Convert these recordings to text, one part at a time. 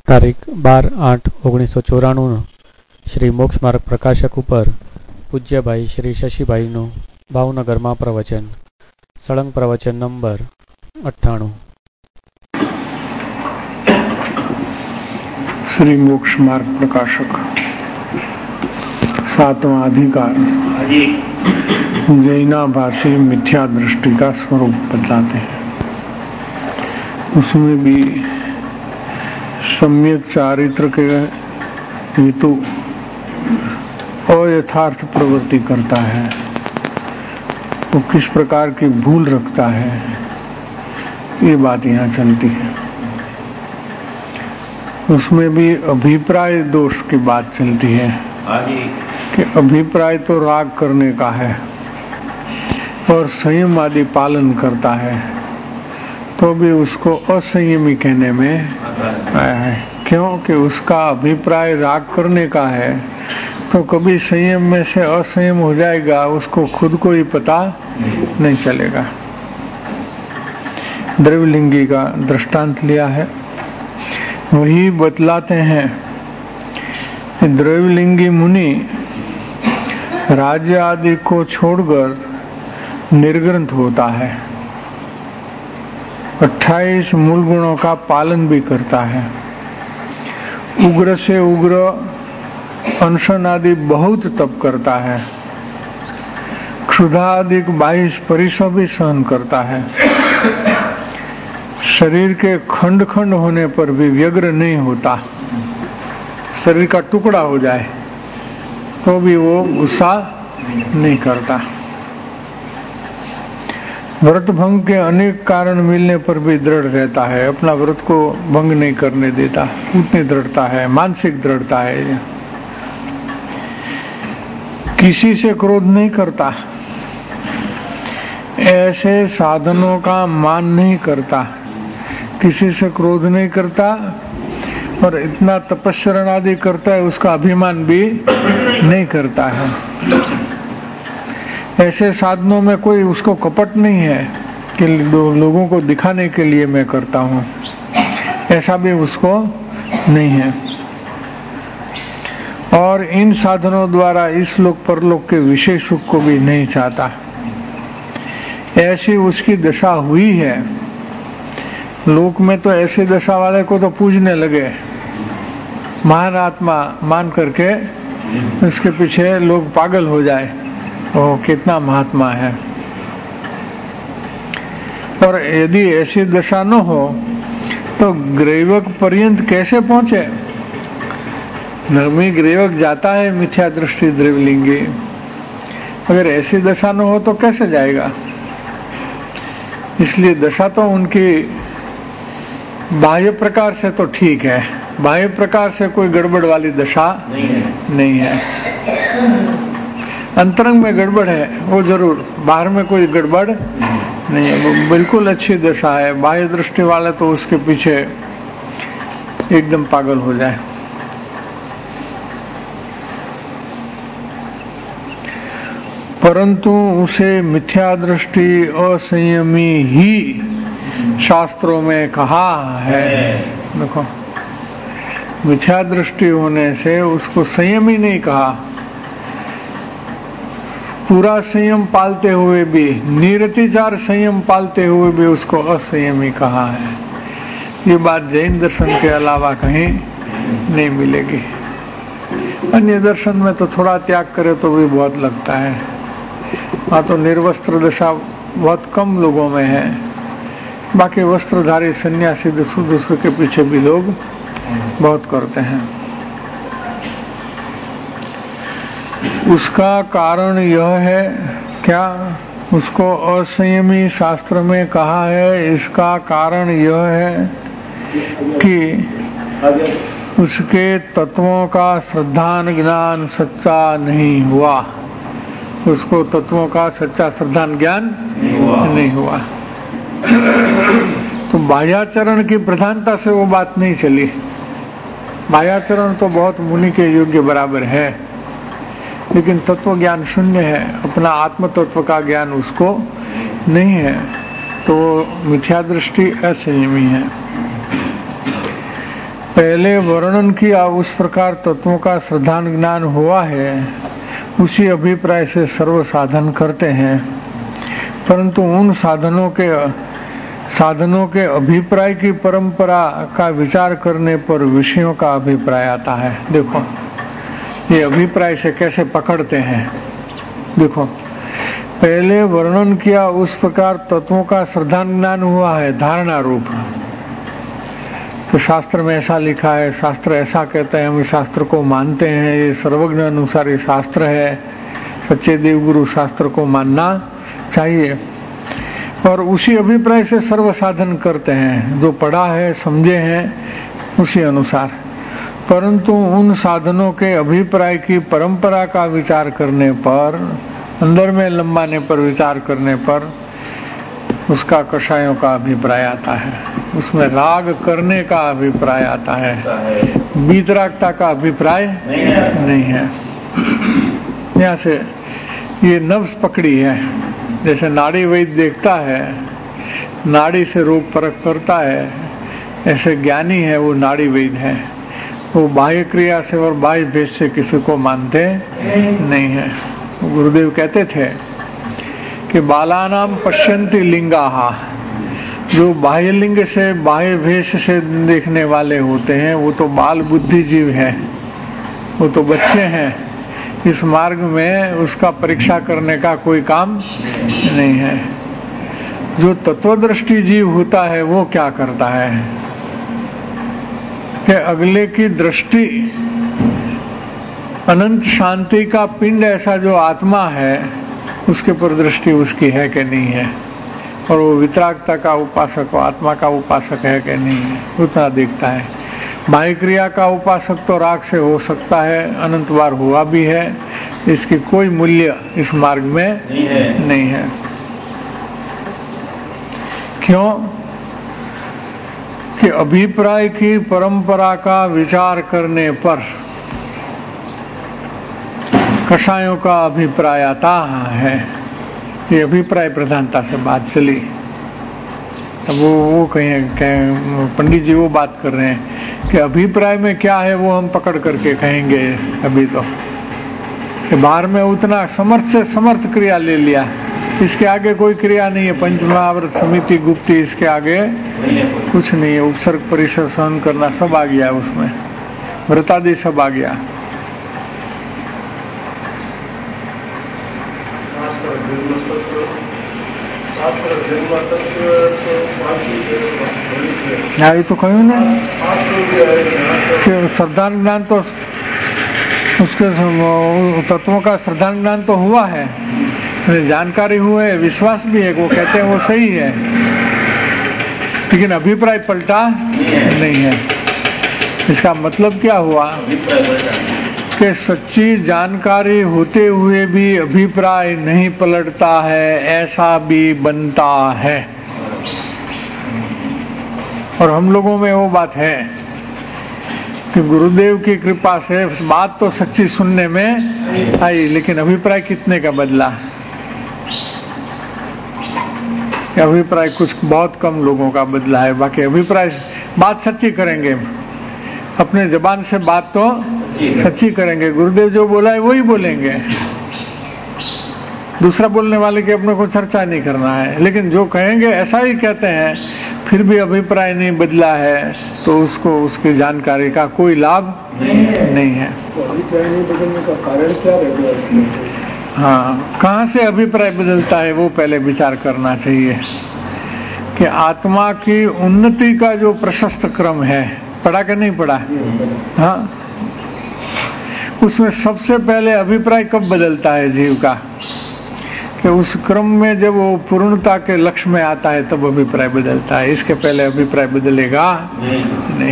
તારીખ 12/8/1994 શ્રી મોક્ષ માર્ગ પ્રકાશક ઉપર પૂજ્યભાઈ શ્રી શશીભાઈનું ભાવનગરમાં પ્રવચન. સળંગ પ્રવચન નંબર 98. श्री मोक्ष मार्ग प्रकाशक 7वां अधिकार जैनाभाषी मिथ्या दृष्टि का स्वरूप बताते हैं. उसमें भी सम्यक चारित्र के हेतु अयथार्थ प्रवृत्ति करता है, वो किस प्रकार की भूल रखता है, ये बात यहाँ चलती है. उसमें भी अभिप्राय दोष की बात चलती है कि अभिप्राय तो राग करने का है और संयम आदि पालन करता है, तो भी उसको असंयमी कहने में आया है. क्योंकि उसका अभिप्राय राग करने का है, तो कभी संयम में से असंयम हो जाएगा, उसको खुद को ही पता नहीं चलेगा. द्रव्यलिंगी का दृष्टांत लिया है, वही बतलाते हैं. द्रव्यलिंगी मुनि राज्य आदि को छोड़कर निर्ग्रंथ होता है, 28 मूल गुणों का पालन भी करता है, उग्र से उग्र अनशन आदि बहुत तप करता है, क्षुधाधिक 22 परिश्रम भी सहन करता है, शरीर के खंड खंड होने पर भी व्यग्र नहीं होता. शरीर का टुकड़ा हो जाए तो भी वो गुस्सा नहीं करता. व्रत भंग के अनेक कारण मिलने पर भी दृढ़ रहता है, अपना व्रत को भंग नहीं करने देता. उतनी दृढ़ता है, मानसिक दृढ़ता है. किसी से क्रोध नहीं करता, ऐसे साधनों का मान नहीं करता, किसी से क्रोध नहीं करता और इतना तपस्या आदि करता है, उसका अभिमान भी नहीं करता है. ऐसे साधनों में कोई उसको कपट नहीं है कि लोगों को दिखाने के लिए मैं करता हूँ, ऐसा भी उसको नहीं है. और इन साधनों द्वारा इस लोक परलोक के विशेष सुख को भी नहीं चाहता. ऐसी उसकी दशा हुई है. लोक में तो ऐसी दशा वाले को तो पूजने लगे, महान आत्मा मान करके उसके पीछे लोग पागल हो जाए, वो कितना महात्मा है. और यदि ऐसी दशा न हो तो ग्रेवक पर्यंत कैसे पहुंचे. नरमी ग्रेवक जाता है मिथ्या दृष्टि द्रव्यलिंगी, अगर ऐसी दशा न हो तो कैसे जाएगा. इसलिए दशा तो उनकी बाह्य प्रकार से तो ठीक है, बाह्य प्रकार से कोई गड़बड़ वाली दशा नहीं है. अंतरंग में गड़बड़ है वो जरूर, बाहर में कोई गड़बड़ नहीं है, वो बिल्कुल अच्छी दशा है. बाह्य दृष्टि वाले तो उसके पीछे एकदम पागल हो जाए. परंतु उसे मिथ्या दृष्टि असंयमी ही शास्त्रों में कहा है. देखो, मिथ्या दृष्टि होने से उसको संयमी नहीं कहा, पूरा संयम पालते हुए भी, निरतिचार संयम पालते हुए भी उसको असंयमी कहा है. ये बात जैन दर्शन के अलावा कहीं नहीं मिलेगी. अन्य दर्शन में तो थोड़ा त्याग करे तो भी बहुत लगता है, वहाँ तो निर्वस्त्र दशा बहुत कम लोगों में है. बाकी वस्त्रधारी सन्यासी दूसरे के पीछे भी लोग बहुत करते हैं. उसका कारण यह है, क्या उसको असंयमी शास्त्र में कहा है, इसका कारण यह है कि उसके तत्वों का श्रद्धान ज्ञान सच्चा नहीं हुआ. उसको तत्वों का सच्चा श्रद्धान ज्ञान नहीं हुआ. तो बाह्याचरण की प्रधानता से वो बात नहीं चली. बाह्याचरण तो बहुत मुनि के योग्य बराबर है, लेकिन तत्व ज्ञान शून्य है, अपना आत्म तत्व का ज्ञान उसको नहीं है, तो मिथ्या दृष्टि असंयमी है. पहले वर्णन किया उस प्रकार तत्वों का श्रद्धान ज्ञान हुआ है, उसी अभिप्राय से सर्व साधन करते हैं, परंतु उन साधनों के अभिप्राय की परंपरा का विचार करने पर विषयों का अभिप्राय आता है। देखो ये अभिप्राय से कैसे पकड़ते हैं। देखो पहले वर्णन किया उस प्रकार तत्वों का श्रद्धान ज्ञान हुआ है, धारणा रूप, तो शास्त्र में ऐसा लिखा है, शास्त्र ऐसा कहता है, हम शास्त्र को मानते हैं, ये सर्वज्ञ अनुसार ये शास्त्र है, सच्चे देव गुरु शास्त्र को मानना चाहिए, और उसी अभिप्राय से सर्व साधन करते हैं, जो पढ़ा है समझे हैं उसी अनुसार। परंतु उन साधनों के अभिप्राय की परंपरा का विचार करने पर, अंदर में लंबाने पर विचार करने पर उसका कषायों का अभिप्राय आता है, उसमें राग करने का अभिप्राय आता है, वीतरागता का अभिप्राय नहीं है। यहाँ से ये नफ्स पकड़ी है, जैसे नाड़ी वैद्य देखता है, नाड़ी से रोग परख करता है, ऐसे ज्ञानी है वो नाड़ी वैद्य है, वो बाह्य क्रिया से और बाह्य भेद से किसी को मानते नहीं है। गुरुदेव कहते थे कि बालानाम पश्यन्ति लिंगाहा, जो बाह्य लिंग से बाह्य भेष से देखने वाले होते हैं वो तो बाल बुद्धि जीव है, वो तो बच्चे हैं, इस मार्ग में उसका परीक्षा करने का कोई काम नहीं है। जो तत्वदृष्टि जीव होता है वो क्या करता है कि अगले की दृष्टि, अनंत शांति का पिंड ऐसा जो आत्मा है उसके पर दृष्टि उसकी है कि नहीं है, और वो वितरागता का उपासक, आत्मा का उपासक है कि नहीं है, उतना देखता है। बाह्य क्रिया का उपासक तो राग से हो सकता है, अनंत बार हुआ भी है, इसकी कोई मूल्य इस मार्ग में नहीं है। क्यों कि अभिप्राय की परंपरा का विचार करने पर कषायों का अभिप्राय आता है। ये अभिप्राय प्रधानता से बात चली, अब वो कहें पंडित जी वो बात कर रहे हैं कि अभिप्राय में क्या है वो हम पकड़ करके कहेंगे अभी तो, कि बाहर में उतना समर्थ से समर्थ क्रिया ले लिया, इसके आगे कोई क्रिया नहीं है, पंचमहाव्रत समिति गुप्ती, इसके आगे कुछ नहीं है, उपसर्ग परिसर सहन करना सब आ गया उसमें, व्रतादि सब आ गया। ये तो कहूँ ना कि श्रद्धान ज्ञान तो उसके तत्वों का श्रद्धान ज्ञान तो हुआ है, जानकारी हुए, विश्वास भी है, वो कहते हैं वो सही है, लेकिन अभिप्राय पलटा नहीं है। इसका मतलब क्या हुआ कि सच्ची जानकारी होते हुए भी अभिप्राय नहीं पलटता है, ऐसा भी बनता है। और हम लोगों में वो बात है कि गुरुदेव की कृपा से बात तो सच्ची सुनने में आई, लेकिन अभिप्राय कितने का बदला, अभिप्राय कुछ बहुत कम लोगों का बदला है, बाकी अभिप्राय बात सच्ची करेंगे, अपने जबान से बात तो सच्ची करेंगे, गुरुदेव जो बोला है वही बोलेंगे, दूसरा बोलने वाले की अपने को चर्चा नहीं करना है, लेकिन जो कहेंगे ऐसा ही कहते हैं, फिर भी अभिप्राय नहीं बदला है तो उसको उसकी जानकारी का कोई लाभ नहीं है। तो अभिप्राय नहीं बदलने का कारण क्या रहेगा? हाँ, कहाँ से अभिप्राय बदलता है वो पहले विचार करना चाहिए कि आत्मा की उन्नति का जो प्रशस्त क्रम है, पढ़ा कि नहीं पढ़ा? हाँ, उसमें सबसे पहले अभिप्राय कब बदलता है जीव का कि उस क्रम में जब वो पूर्णता के लक्ष्य में आता है तब अभिप्राय बदलता है, इसके पहले अभिप्राय बदलेगा नहीं।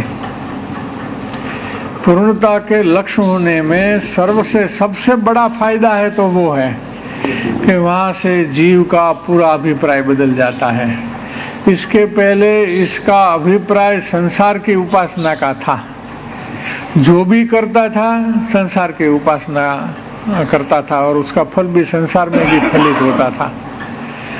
पूर्णता के लक्ष्य होने में सबसे बड़ा फायदा है तो वो है कि वहां से जीव का पूरा अभिप्राय बदल जाता है। इसके पहले इसका अभिप्राय संसार की उपासना का था, जो भी करता था संसार की उपासना करता था और उसका फल भी संसार में भी फलित होता था,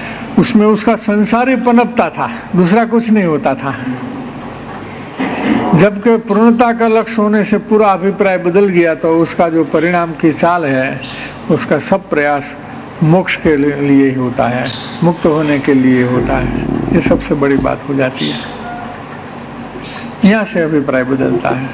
उसमें उसका संसार ही पनपता था, दूसरा कुछ नहीं होता था। जबकि पूर्णता का लक्ष्य होने से पूरा अभिप्राय बदल गया तो उसका जो परिणाम की चाल है, उसका सब प्रयास मोक्ष के लिए ही होता है, मुक्त होने के लिए होता है। ये सबसे बड़ी बात हो जाती है, यहाँ से अभिप्राय बदलता है।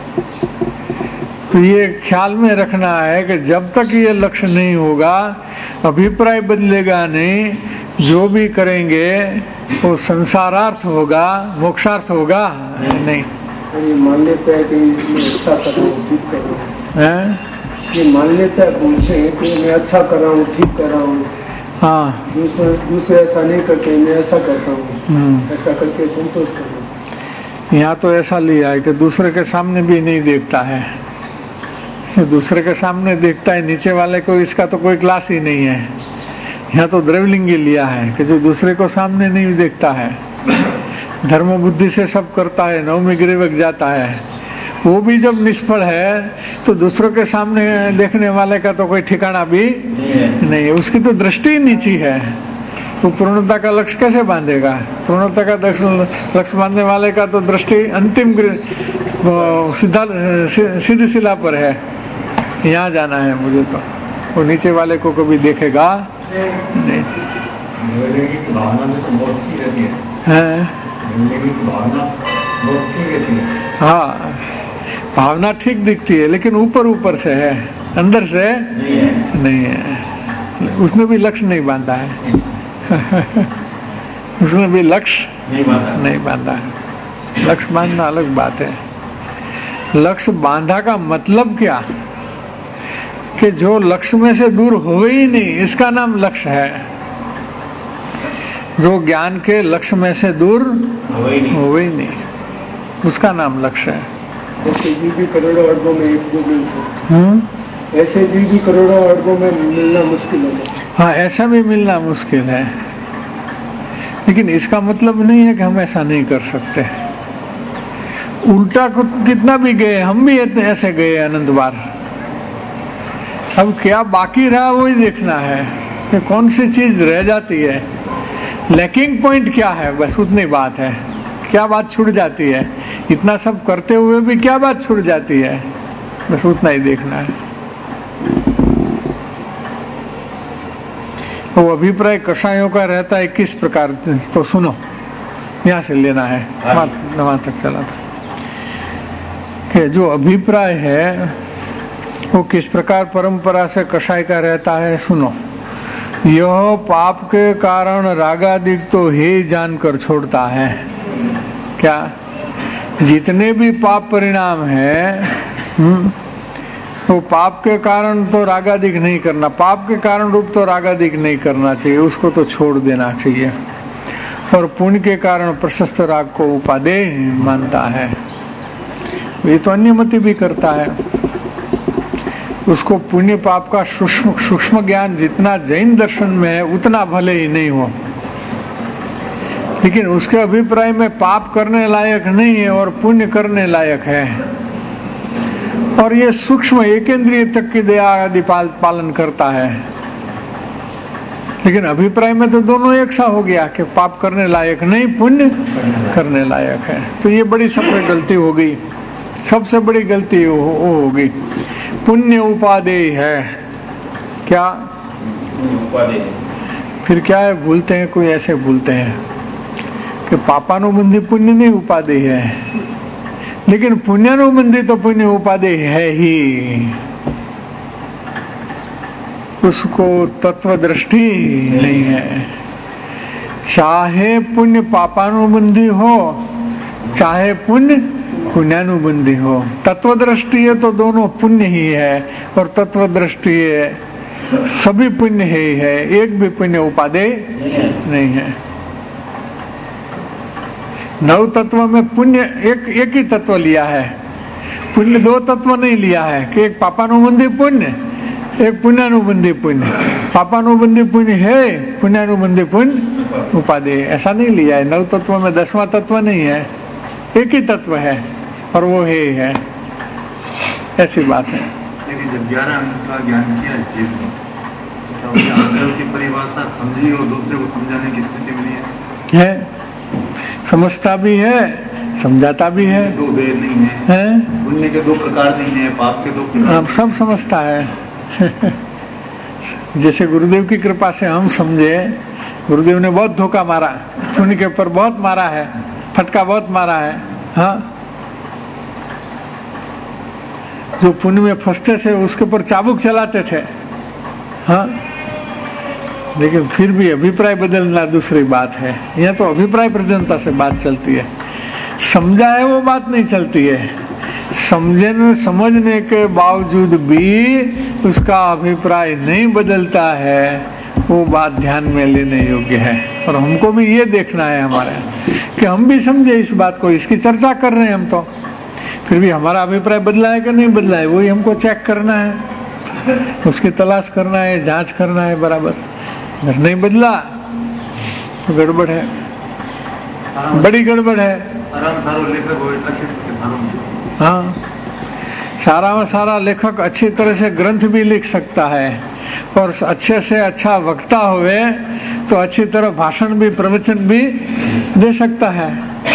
तो ये ख्याल में रखना है कि जब तक ये लक्ष्य नहीं होगा, अभिप्राय बदलेगा नहीं, जो भी करेंगे वो संसारार्थ होगा, मोक्षार्थ होगा नहीं। ये मान लेते हैं कि मैं अच्छा कर रहा हूँ, ठीक कर रहा हूँ, ये मान लेते हैं पूछे कि मैं अच्छा कर रहा हूँ, ठीक कर रहा हूँ। हाँ, दूसरे ऐसा नहीं करते, मैं ऐसा करता हूँ, ऐसा करके संतोष करता हूँ। यहाँ तो ऐसा लिया है कि दूसरे के सामने भी नहीं देखता है, दूसरे के सामने देखता है, नीचे वाले को इसका तो कोई क्लास ही नहीं है। यहाँ तो द्रव्यलिंगी लिया है कि जो दूसरे को सामने नहीं देखता है, धर्म बुद्धि से सब करता है, नवमी गिरेवक जाता है, वो भी जब निष्फल है तो दूसरों के सामने देखने वाले का तो कोई ठिकाना भी नहीं है, उसकी तो दृष्टि ही नीची है। वो पूर्णता का लक्ष्य कैसे बांधेगा? पूर्णता का लक्ष्य बांधने वाले का तो दृष्टि अंतिम सीधी शिला पर है, यहाँ जाना है मुझे, तो वो नीचे वाले को कभी देखेगा नहीं। हाँ, भावना ठीक दिखती है लेकिन ऊपर ऊपर से है, अंदर से नहीं है। उसने भी लक्ष्य नहीं बांधा है उसने भी लक्ष्य नहीं बांधा है। लक्ष्य बांधना अलग बात है। लक्ष्य बांधा का मतलब क्या कि जो लक्ष्य में से दूर हो ही नहीं, इसका नाम लक्ष्य है। जो ज्ञान के लक्ष्य में से दूर हो ही नहीं, उसका नाम लक्ष्य है। ऐसे जीव भी करोड़ों अरबों में एक दो मिलते, ऐसे जीव भी करोड़ों अरबों में मिलना मुश्किल है। हाँ, ऐसा भी मिलना मुश्किल है, लेकिन इसका मतलब नहीं है कि हम ऐसा नहीं कर सकते। उल्टा कितना भी गए, हम भी ऐसे गए अनंत बार। अब क्या बाकी रहा वही देखना है कि कौन सी चीज रह जाती है, लैकिंग पॉइंट क्या है, बस उतनी बात है। क्या बात छूट जाती है, इतना सब करते हुए भी क्या बात छूट जाती है, बस उतना ही देखना है। वो अभिप्राय कषायों का रहता है किस प्रकार, तो सुनो, यहाँ से लेना है, वहां तक चला था कि जो अभिप्राय है वो किस प्रकार परंपरा से कषाय का रहता है। सुनो, यह पाप के कारण रागादिक तो ही जानकर छोड़ता है। क्या? जितने भी पाप परिणाम है वो पाप के कारण तो रागादिक नहीं करना, पाप के कारण रूप तो रागादिक नहीं करना चाहिए, उसको तो छोड़ देना चाहिए। और पुण्य के कारण प्रशस्त राग को उपादेय मानता है, ये तो अन्यमति भी करता है। उसको पुण्य पाप का सूक्ष्म ज्ञान जितना जैन दर्शन में है उतना भले ही नहीं हो, लेकिन उसके अभिप्राय में पाप करने लायक नहीं है और पुण्य करने लायक है। और ये सूक्ष्म एकेंद्रिय तक की दया आदि पालन करता है, लेकिन अभिप्राय में तो दोनों एक सा हो गया कि पाप करने लायक नहीं, पुण्य करने लायक है। तो ये बड़ी सबसे गलती हो गई, सबसे बड़ी गलती वो हो गई। पुण्य उपादेय है। क्या उपादेय? फिर क्या है, भूलते हैं, कोई ऐसे भूलते हैं कि पापानुबंधी पुण्य नहीं उपादेय है, लेकिन पुण्यानुबंधी तो पुण्य उपादेय है ही। उसको तत्व दृष्टि नहीं है। चाहे पुण्य पापानुबंधी हो, चाहे पुण्य पुण्यानुबंधी हो, तत्व दृष्टि है तो दोनों पुण्य ही है, और तत्व दृष्टि है सभी पुण्य ही है, एक भी पुण्य उपादेय नहीं है। नव तत्व में पुण्य एक ही तत्व लिया है, पुण्य दो तत्व नहीं लिया है कि एक पापानुबंधी पुण्य, एक पुण्यानुबंधी पुण्य। पापानुबंधी पुण्य है, पुण्यानुबंधी पुण्य उपादेय, ऐसा नहीं लिया है। नव तत्व में 10वां तत्व नहीं है, एक ही तत्व है और वो है, ऐसी बात है। लेकिन जब 11 अंक का ज्ञान किया जीव ने, तो आश्रम की परिभाषा समझी और दूसरे को समझाने की स्थिति में नहीं है। समझता भी है, समझाता भी है। दो भेद नहीं है, पुण्य के दो प्रकार नहीं है, पाप के दो प्रकार, सब समझता है। जैसे गुरुदेव की कृपा से हम समझे, गुरुदेव ने बहुत धोखा मारा, पुण्य के ऊपर बहुत मारा है, फटका बहुत मारा है। हाँ, जो पुण्य में फंसते थे उसके ऊपर चाबुक चलाते थे। हाँ, लेकिन फिर भी अभिप्राय बदलना दूसरी बात है। यह तो अभिप्राय प्रधानता से बात चलती है, समझा है वो बात नहीं चलती है। समझने के बावजूद भी उसका अभिप्राय नहीं बदलता है, वो बात ध्यान में लेने योग्य है। और हमको भी ये देखना है हमारे कि हम भी समझे इस बात को, इसकी चर्चा कर रहे हैं हम तो, फिर भी हमारा अभिप्राय बदला है कि नहीं बदला है, वही हमको चेक करना है, उसकी तलाश करना है, जांच करना है बराबर। अगर नहीं बदला तो गड़बड़ है, बड़ी गड़बड़ है। हाँ, सारा में सारा लेखक अच्छी तरह से ग्रंथ भी लिख सकता है, और अच्छे से अच्छा वक्ता हुए तो अच्छी तरह भाषण भी, प्रवचन भी दे सकता है।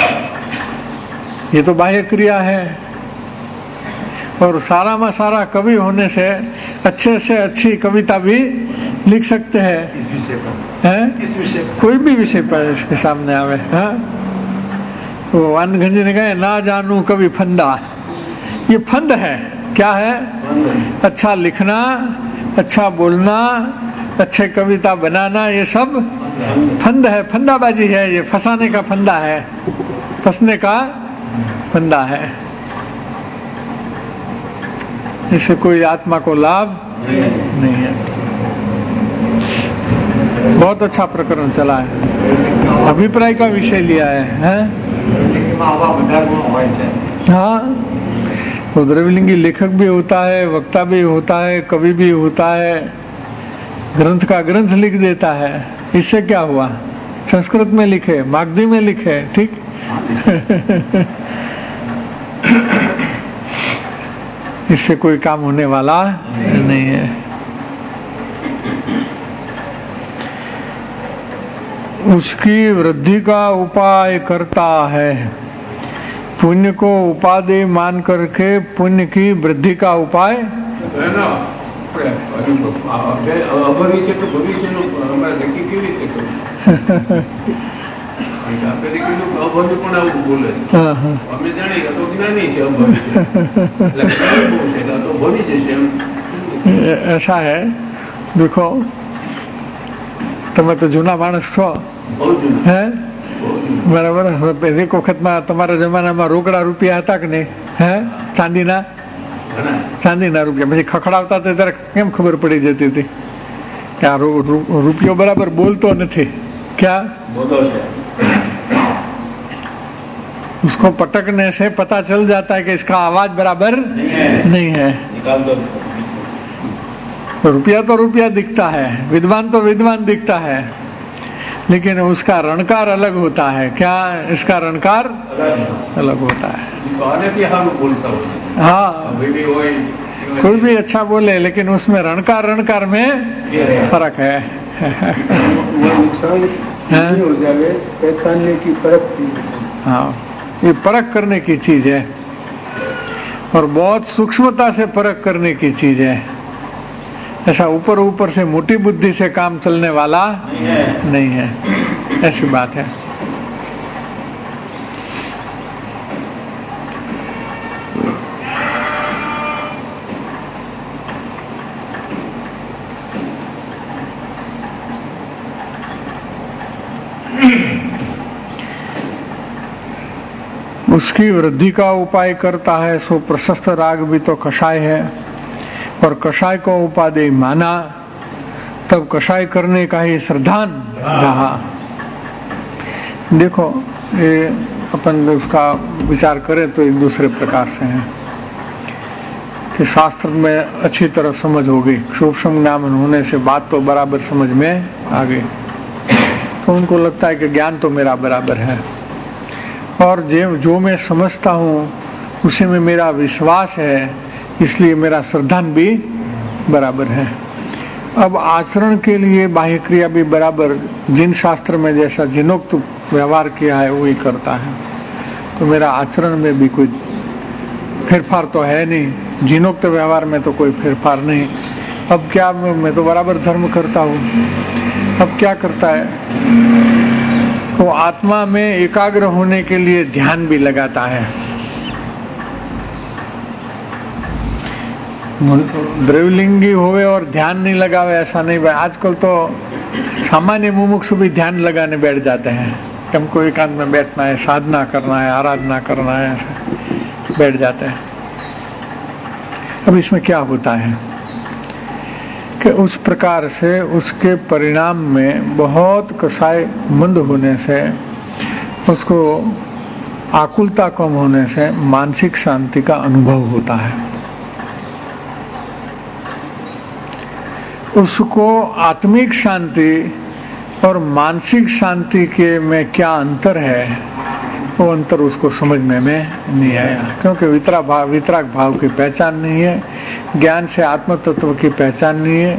ये तो बाह्य क्रिया है। और सारा में सारा कवि होने से अच्छे से अच्छी कविता भी लिख सकते हैं। इस विषय पर है, इस विषय पर, कोई भी विषय पर इसके सामने आवे। हाँ, वो अनगंज ने कहे ना जानू कवि फंदा, ये फंद है। क्या है? अच्छा लिखना, अच्छा बोलना, अच्छे कविता बनाना, ये सब फंद है, फंदाबाजी है, ये फंसाने का फंदा है, फंसने का फंदा है। इससे कोई आत्मा को लाभ नहीं है। बहुत अच्छा प्रकरण चला है, अभिप्राय का विषय लिया है। हाँ, तो द्रव्यलिंगी लेखक भी होता है, वक्ता भी होता है, कवि भी होता है, ग्रंथ का ग्रंथ लिख देता है। इससे क्या हुआ? संस्कृत में लिखे, मागधी में लिखे, ठीक। इससे कोई काम होने वाला नहीं है। उसकी वृद्धि का उपाय करता है, पुण्य को उपादेय मान करके पुण्य की वृद्धि का उपाय है ना। ऐसा है, देखो તમે તો જૂના માણસ છો, હે બરાબર। એક વખતમાં તમારા જમાનામાં રોકડા રૂપિયા હતા કે નહીં? હે, ચાંદીના રૂપિયા પછી ખખડાવતા હતા ત્યારે કેમ ખબર પડી જતી હતી કે આ રૂપિયો બરાબર બોલતો નથી? क्या उसको पटकने से पता चल जाता है कि इसका आवाज बराबर नहीं है। रुपया तो रुपया दिखता है, विद्वान तो विद्वान दिखता है, लेकिन उसका रणकार अलग होता है। क्या इसका रणकार अलग होता है? हाँ, कोई भी अच्छा बोले, लेकिन उसमें रणकार में फर्क है। हो जाए पहचानने की परख थी। हाँ, ये परख करने की चीज है, और बहुत सूक्ष्मता से परख करने की चीज है। ऐसा ऊपर ऊपर से मोटी बुद्धि से काम चलने वाला नहीं है, ऐसी बात है। उसकी वृद्धि का उपाय करता है, सो प्रशस्त राग भी तो कषाय है, और कषाय को उपादेय माना, तब कषाय करने का ही श्रद्धान रहा। देखो, ये अपन उसका विचार करें तो एक दूसरे प्रकार से है कि शास्त्र में अच्छी तरह समझ हो गई, सूक्ष्म ज्ञान होने से बात तो बराबर समझ में आ गई, तो उनको लगता है कि ज्ञान तो मेरा बराबर है, और जो मैं समझता हूँ उसी में मेरा विश्वास है, इसलिए मेरा श्रद्धान भी बराबर है। अब आचरण के लिए बाह्य क्रिया भी बराबर जिन शास्त्र में जैसा जिनोक्त व्यवहार किया है वही करता है। तो मेरा आचरण में भी कोई फेरफार तो है नहीं, जीनोक्त व्यवहार में तो कोई फेरफार नहीं। अब क्या, मैं तो बराबर धर्म करता हूँ। अब क्या करता है, वो आत्मा में एकाग्र होने के लिए ध्यान भी लगाता है। द्रव्यलिंगी होवे और ध्यान नहीं लगावे ऐसा नहीं भाई। आजकल तो सामान्य मुमुक्षु भी ध्यान लगाने बैठ जाते हैं, हमको एकांत में बैठना है, साधना करना है, आराधना करना है, ऐसा बैठ जाते हैं। अब इसमें क्या होता है कि उस प्रकार से उसके परिणाम में बहुत कसाय मंद होने से, उसको आकुलता कम होने से मानसिक शांति का अनुभव होता है। उसको आत्मिक शांति और मानसिक शांति के में क्या अंतर है, वो अंतर उसको समझने में नहीं आया, क्योंकि वितराग भाव की पहचान नहीं है, ज्ञान से आत्म तत्व की पहचान नहीं है।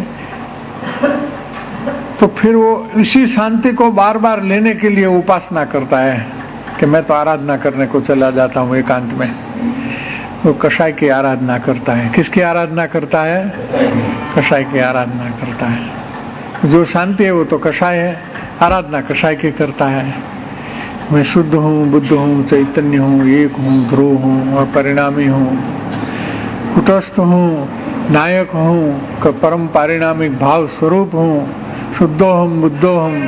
तो फिर वो इसी शांति को बार बार लेने के लिए उपासना करता है कि मैं तो आराधना करने को चला जाता हूँ एकांत में। वो कषाय की आराधना करता है। किसकी आराधना करता है? कषाय की आराधना करता है। जो शांति है वो तो कषाय है, आराधना कषाय की करता है। मैं शुद्ध हूँ, बुद्ध हूँ, चैतन्य हूँ, एक हूँ, ध्रुव हूँ और परिणामी हूँ, कुटस्थ हूँ, नायक हूँ, परम पारिणामिक भाव स्वरूप हूँ, शुद्धोहम बुद्धोहम,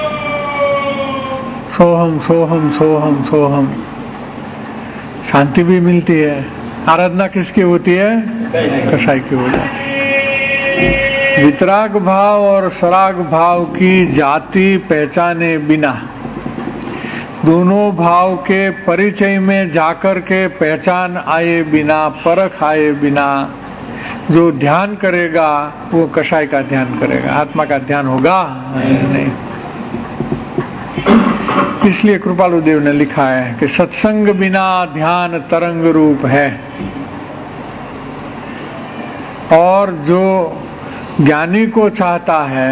सोहम सोहम सोहम सोहम। शांति भी मिलती है। आराधना किसकी होती है? कषाय की हो जाती है। वितराग भाव और सराग भाव की जाति पहचाने बिना, दोनों भाव के परिचय में जाकर के पहचान आए बिना, परख आए बिना जो ध्यान करेगा वो कषाय का ध्यान करेगा। आत्मा का ध्यान होगा नहीं। इसलिए कृपालु देव ने लिखा है कि सत्संग बिना ध्यान तरंग रूप है, और जो ज्ञानी को चाहता है,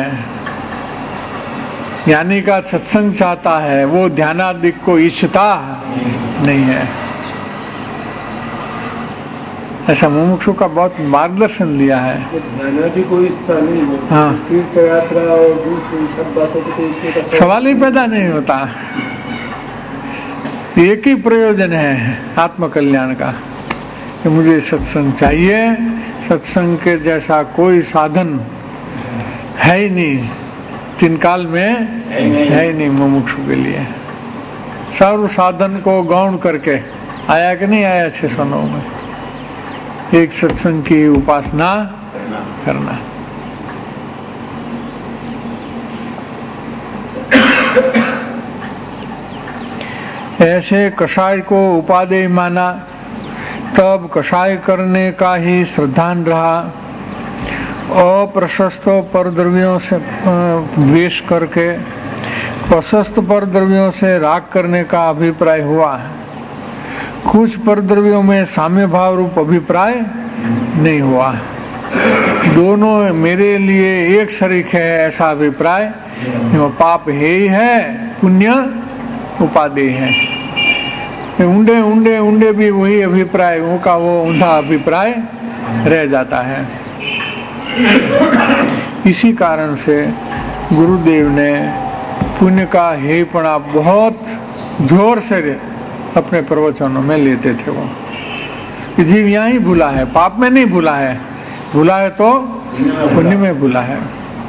ज्ञानी का सत्संग चाहता है, वो ध्यानादिक को इच्छता नहीं है। ऐसा मुमुक्षु का बहुत मार्गदर्शन लिया है। ध्यानादि कोई इच्छता नहीं है। हाँ, तीर्थ यात्रा और दूसरी सब बातों को सवाल ही पैदा नहीं होता। एक ही प्रयोजन है आत्म कल्याण का कि मुझे सत्संग चाहिए। सत्संग के जैसा कोई साधन है ही नहीं, तीन काल में है ही नहीं मुमुक्षु के लिए। सर्व साधन को गौण करके आया कि नहीं आया 609 में, एक सत्संग की उपासना करना। ऐसे कषाय को उपादेय माना, तब कषाय करने का ही श्रद्धान रहा। अप्रशस्त पर द्रव्यों से द्वेष करके प्रशस्त पर द्रव्यों से राग करने का अभिप्राय हुआ है। कुछ पर द्रव्यों में साम्य भाव रूप अभिप्राय नहीं हुआ। दोनों मेरे लिए एक शरीक है ऐसा अभिप्राय। पाप है ही है, पुण्य उपादेय है। उंडे उंडे उंडे भी वही अभिप्राय, उनका वो ऊंधा अभिप्राय रह जाता है। इसी कारण से गुरुदेव ने पुण्य का हेयपणा बहुत जोर से अपने प्रवचनों में लेते थे। वो कि जीव यहाँ ही भूला है, पाप में नहीं भूला है, भूला है तो पुण्य में भूला है।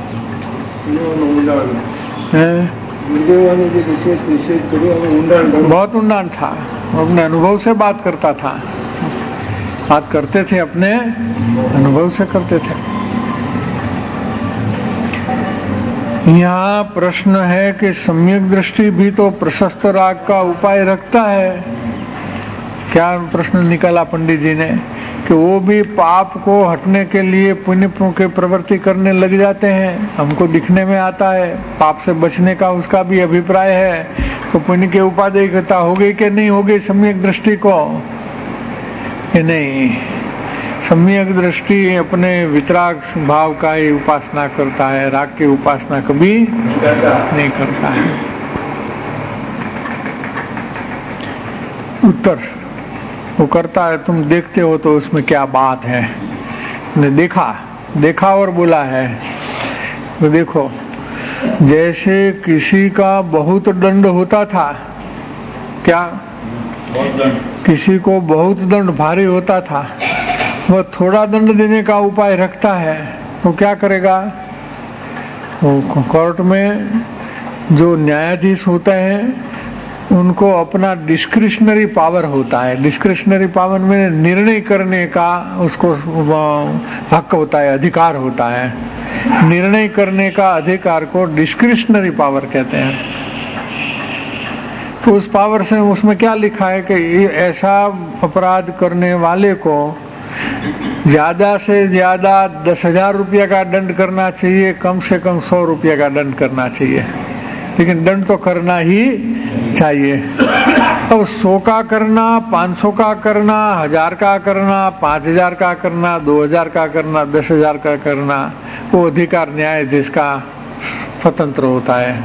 बहुत ऊंडान था, अपने अनुभव से बात करता था, बात करते थे, अपने अनुभव से करते थे। यहाँ प्रश्न है कि सम्यक दृष्टि भी तो प्रशस्त राग का उपाय रखता है। क्या प्रश्न निकाला पंडित जी ने कि वो भी पाप को हटने के लिए पुण्य के प्रवृत्ति करने लग जाते हैं। हमको दिखने में आता है, पाप से बचने का उसका भी अभिप्राय है, तो पुण्य के उपादेयता होगी कि नहीं होगी सम्यक दृष्टि को? कि नहीं, सम्यक दृष्टि अपने वितराग भाव का ही उपासना करता है, राग की उपासना कभी नहीं करता है। उत्तर वो करता है, तुम देखते हो तो उसमें क्या बात है। ने देखा और बोला है। तो देखो, जैसे किसी का बहुत दंड होता था, क्या किसी को बहुत दंड भारी होता था, वह थोड़ा दंड देने का उपाय रखता है, तो क्या करेगा? वो कोर्ट में जो न्यायाधीश होते हैं उनको अपना डिस्क्रिशनरी पावर होता है। डिस्क्रिशनरी पावर में निर्णय करने का उसको हक होता है, अधिकार होता है। निर्णय करने का अधिकार को डिस्क्रिशनरी पावर कहते हैं। तो उस पावर से उसमें क्या लिखा है कि ऐसा अपराध करने वाले को ज्यादा से ज्यादा 10,000 रुपया का दंड करना चाहिए, कम से कम 100 रुपया का दंड करना चाहिए, लेकिन दंड तो करना ही चाहिए। अब 100 का करना, 500 का करना, 1000 का करना, 5000 का करना, 2000 का करना, 10,000 का करना, वो अधिकार न्यायाधीश का स्वतंत्र होता है।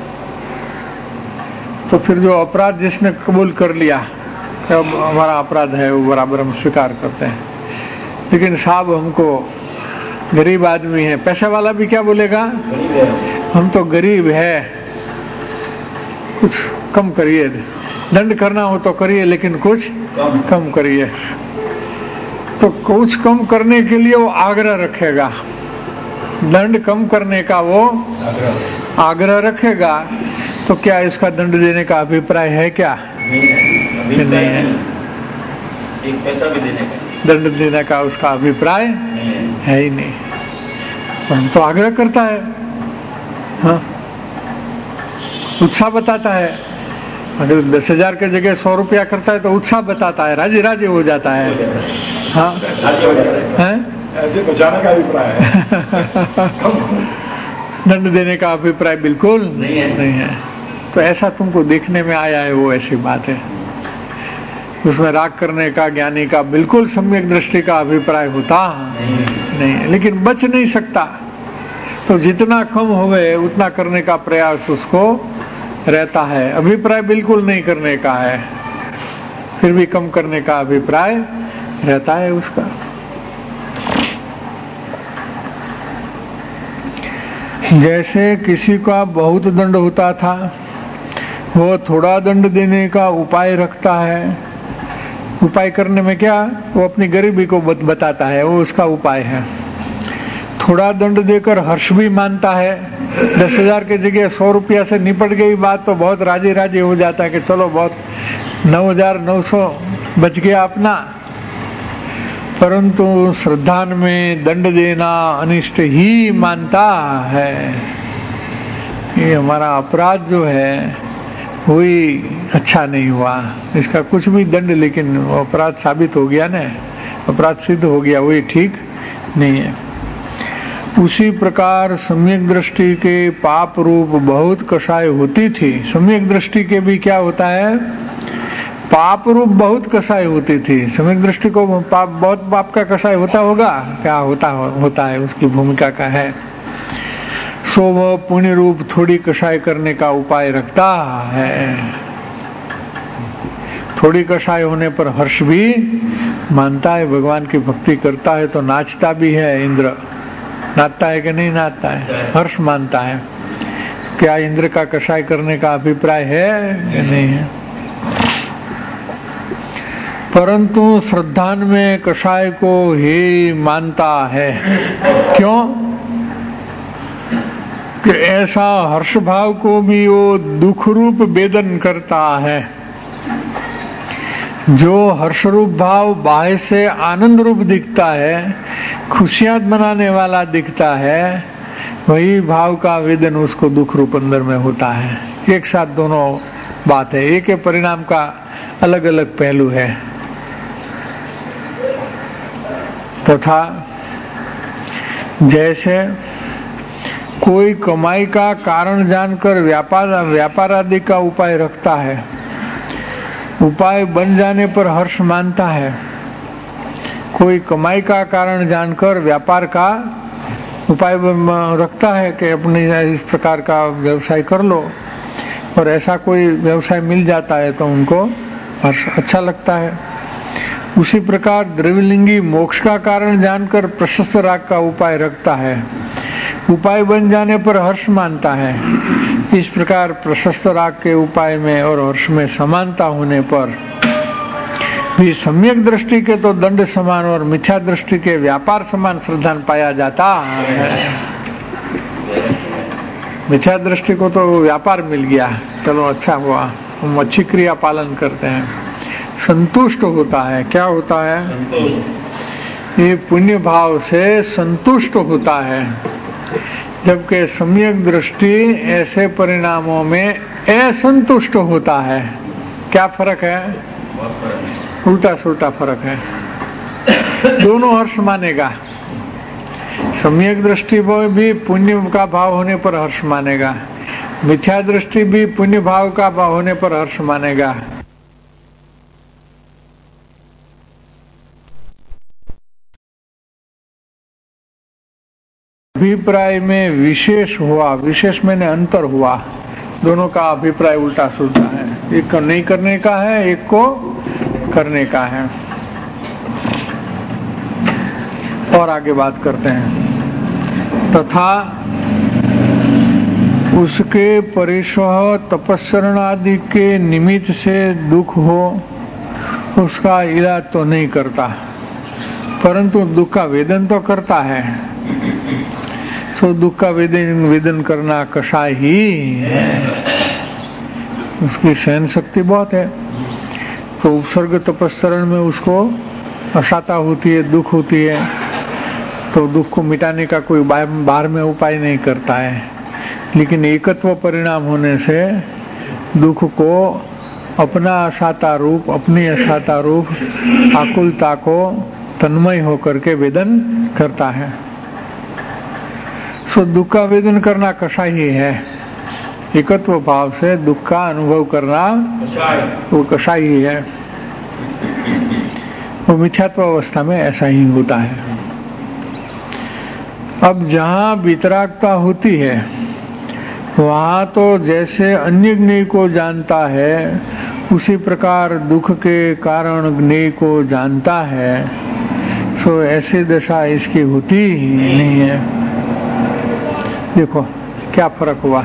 तो फिर जो अपराध जिसने कबूल कर लिया कि हमारा अपराध है, वो बराबर हम स्वीकार करते हैं। लेकिन साहब हमको गरीब आदमी है, पैसे वाला भी क्या बोलेगा? हम तो गरीब है, कुछ कम करिए, दंड करना हो तो करिए लेकिन कुछ कम करिए। तो कुछ कम करने के लिए वो आग्रह रखेगा, दंड कम करने का वो आग्रह रखेगा। तो क्या इसका दंड देने का अभिप्राय है क्या? नहीं है। एक पैसा भी देने का दंड देने का उसका अभिप्राय है ही नहीं। हम तो आग्रह करता है, हाँ, उत्साह बताता है। अगर 10,000 की जगह 100 रुपया करता है तो उत्साह बताता है, राजी राजी हो जाता है। हाँ, ऐसे बचाने का अभिप्राय है। दंड देने का अभिप्राय बिल्कुल नहीं है। तो ऐसा तुमको देखने में आया है, वो ऐसी बात है। उसमें राग करने का ज्ञानी का बिल्कुल सम्यक दृष्टि का अभिप्राय होता नहीं है, लेकिन बच नहीं सकता। तो जितना कम होवे उतना करने का प्रयास उसको रहता है। अभिप्राय बिल्कुल नहीं करने का है, फिर भी कम करने का अभिप्राय रहता है उसका। जैसे किसी का बहुत दंड होता था, वो थोड़ा दंड देने का उपाय रखता है। उपाय करने में क्या? वो अपनी गरीबी को बताता है, वो उसका उपाय है। थोड़ा दंड देकर हर्ष भी मानता है। 10,000 की जगह 100 रुपया से निपट गई बात तो बहुत राजी राजी हो जाता है कि चलो बहुत 9,900 बच गया अपना। परंतु श्रद्धान में दंड देना अनिष्ट ही मानता है। ये हमारा अपराध जो है वही अच्छा नहीं हुआ, इसका कुछ भी दंड, लेकिन अपराध साबित हो गया ना, अपराध सिद्ध हो गया, वही ठीक नहीं है। उसी प्रकार सम्यक दृष्टि के पाप रूप बहुत कषाय होती थी। सम्यक दृष्टि के भी क्या होता है? पाप रूप बहुत कषाय होती थी। सम्यक दृष्टि को पाप, बहुत पाप का कषाय होता होगा, क्या होता है, उसकी भूमिका का है। सो वह पुण्य रूप थोड़ी कषाय करने का उपाय रखता है। थोड़ी कषाय होने पर हर्ष भी मानता है, भगवान की भक्ति करता है तो नाचता भी है। इंद्र नाचता है कि नहीं नाचता है? हर्ष मानता है। क्या इंद्र का कषाय करने का अभिप्राय है या नहीं है? परंतु श्रद्धान में कषाय को ही मानता है। क्यों? कि ऐसा हर्ष भाव को भी वो दुख रूप वेदन करता है। जो हर्ष रूप भाव बाह्य से आनंद रूप दिखता है, खुशियां मनाने वाला दिखता है, वही भाव का वेदन उसको दुख रूप अंदर में होता है। एक साथ दोनों बात है, एक ही परिणाम का अलग अलग पहलू है। तथा जैसे कोई कमाई का कारण जानकर व्यापार आदि का उपाय रखता है, उपाय बन जाने पर हर्ष मानता है। कोई कमाई का कारण जानकर व्यापार का उपाय रखता है कि अपने इस प्रकार का व्यवसाय कर लो, और ऐसा कोई व्यवसाय मिल जाता है तो उनको हर्ष अच्छा लगता है। उसी प्रकार द्रव्यलिंगी मोक्ष का कारण जानकर प्रशस्त राग का उपाय रखता है, उपाय बन जाने पर हर्ष मानता है। इस प्रकार प्रशस्त राग के उपाय में और हर्ष में समानता होने पर भी सम्यक दृष्टि के तो दंड समान और मिथ्या दृष्टि के व्यापार समान श्रद्धा पाया जाता है। मिथ्या दृष्टि को तो व्यापार मिल गया, चलो अच्छा हुआ, हम अच्छी क्रिया पालन करते हैं, संतुष्ट होता है। क्या होता है? ये पुण्य भाव से संतुष्ट होता है, जबकि सम्यक दृष्टि ऐसे परिणामों में असंतुष्ट होता है। क्या फर्क है? उल्टा सुल्टा फर्क है। दोनों हर्ष मानेगा, सम्यक दृष्टि भी पुण्य का भाव होने पर हर्ष मानेगा, मिथ्या दृष्टि भी पुण्य भाव का भाव होने पर हर्ष मानेगा। अभिप्राय में विशेष हुआ, विशेष मैंने अंतर हुआ, दोनों का अभिप्राय उल्टा सुलटा है। एक को नहीं करने का है, एक को करने का है। और आगे बात करते हैं। तथा उसके परिश्रह तपस्सरण आदि के निमित्त से दुख हो, उसका इलाज तो नहीं करता, परंतु दुख का वेदन तो करता है। सो दुख का वेदन करना कषाय ही है, उसकी सहन शक्ति बहुत है। तो उपसर्ग तपस्सरण में उसको अशाता होती है, दुख होती है, तो दुख को मिटाने का कोई बाहर में उपाय नहीं करता है। लेकिन एकत्व परिणाम होने से दुख को अपना अशाता रूप, अपनी अशाता रूप आकुलता को तन्मय होकर के वेदन करता है। सो दुख का वेदन करना कषाय ही है। एकत्व भाव से दुख का अनुभव करना वो कषाय ही है। वो मिथ्यात्व अवस्था में ऐसा ही होता है। अब जहाँ वितरागता होती है वहाँ तो जैसे अन्य ज्ञेय को जानता है, उसी प्रकार दुख के कारण ज्ञेय को जानता है। सो ऐसी दशा इसकी होती ही नहीं है। देखो क्या फर्क हुआ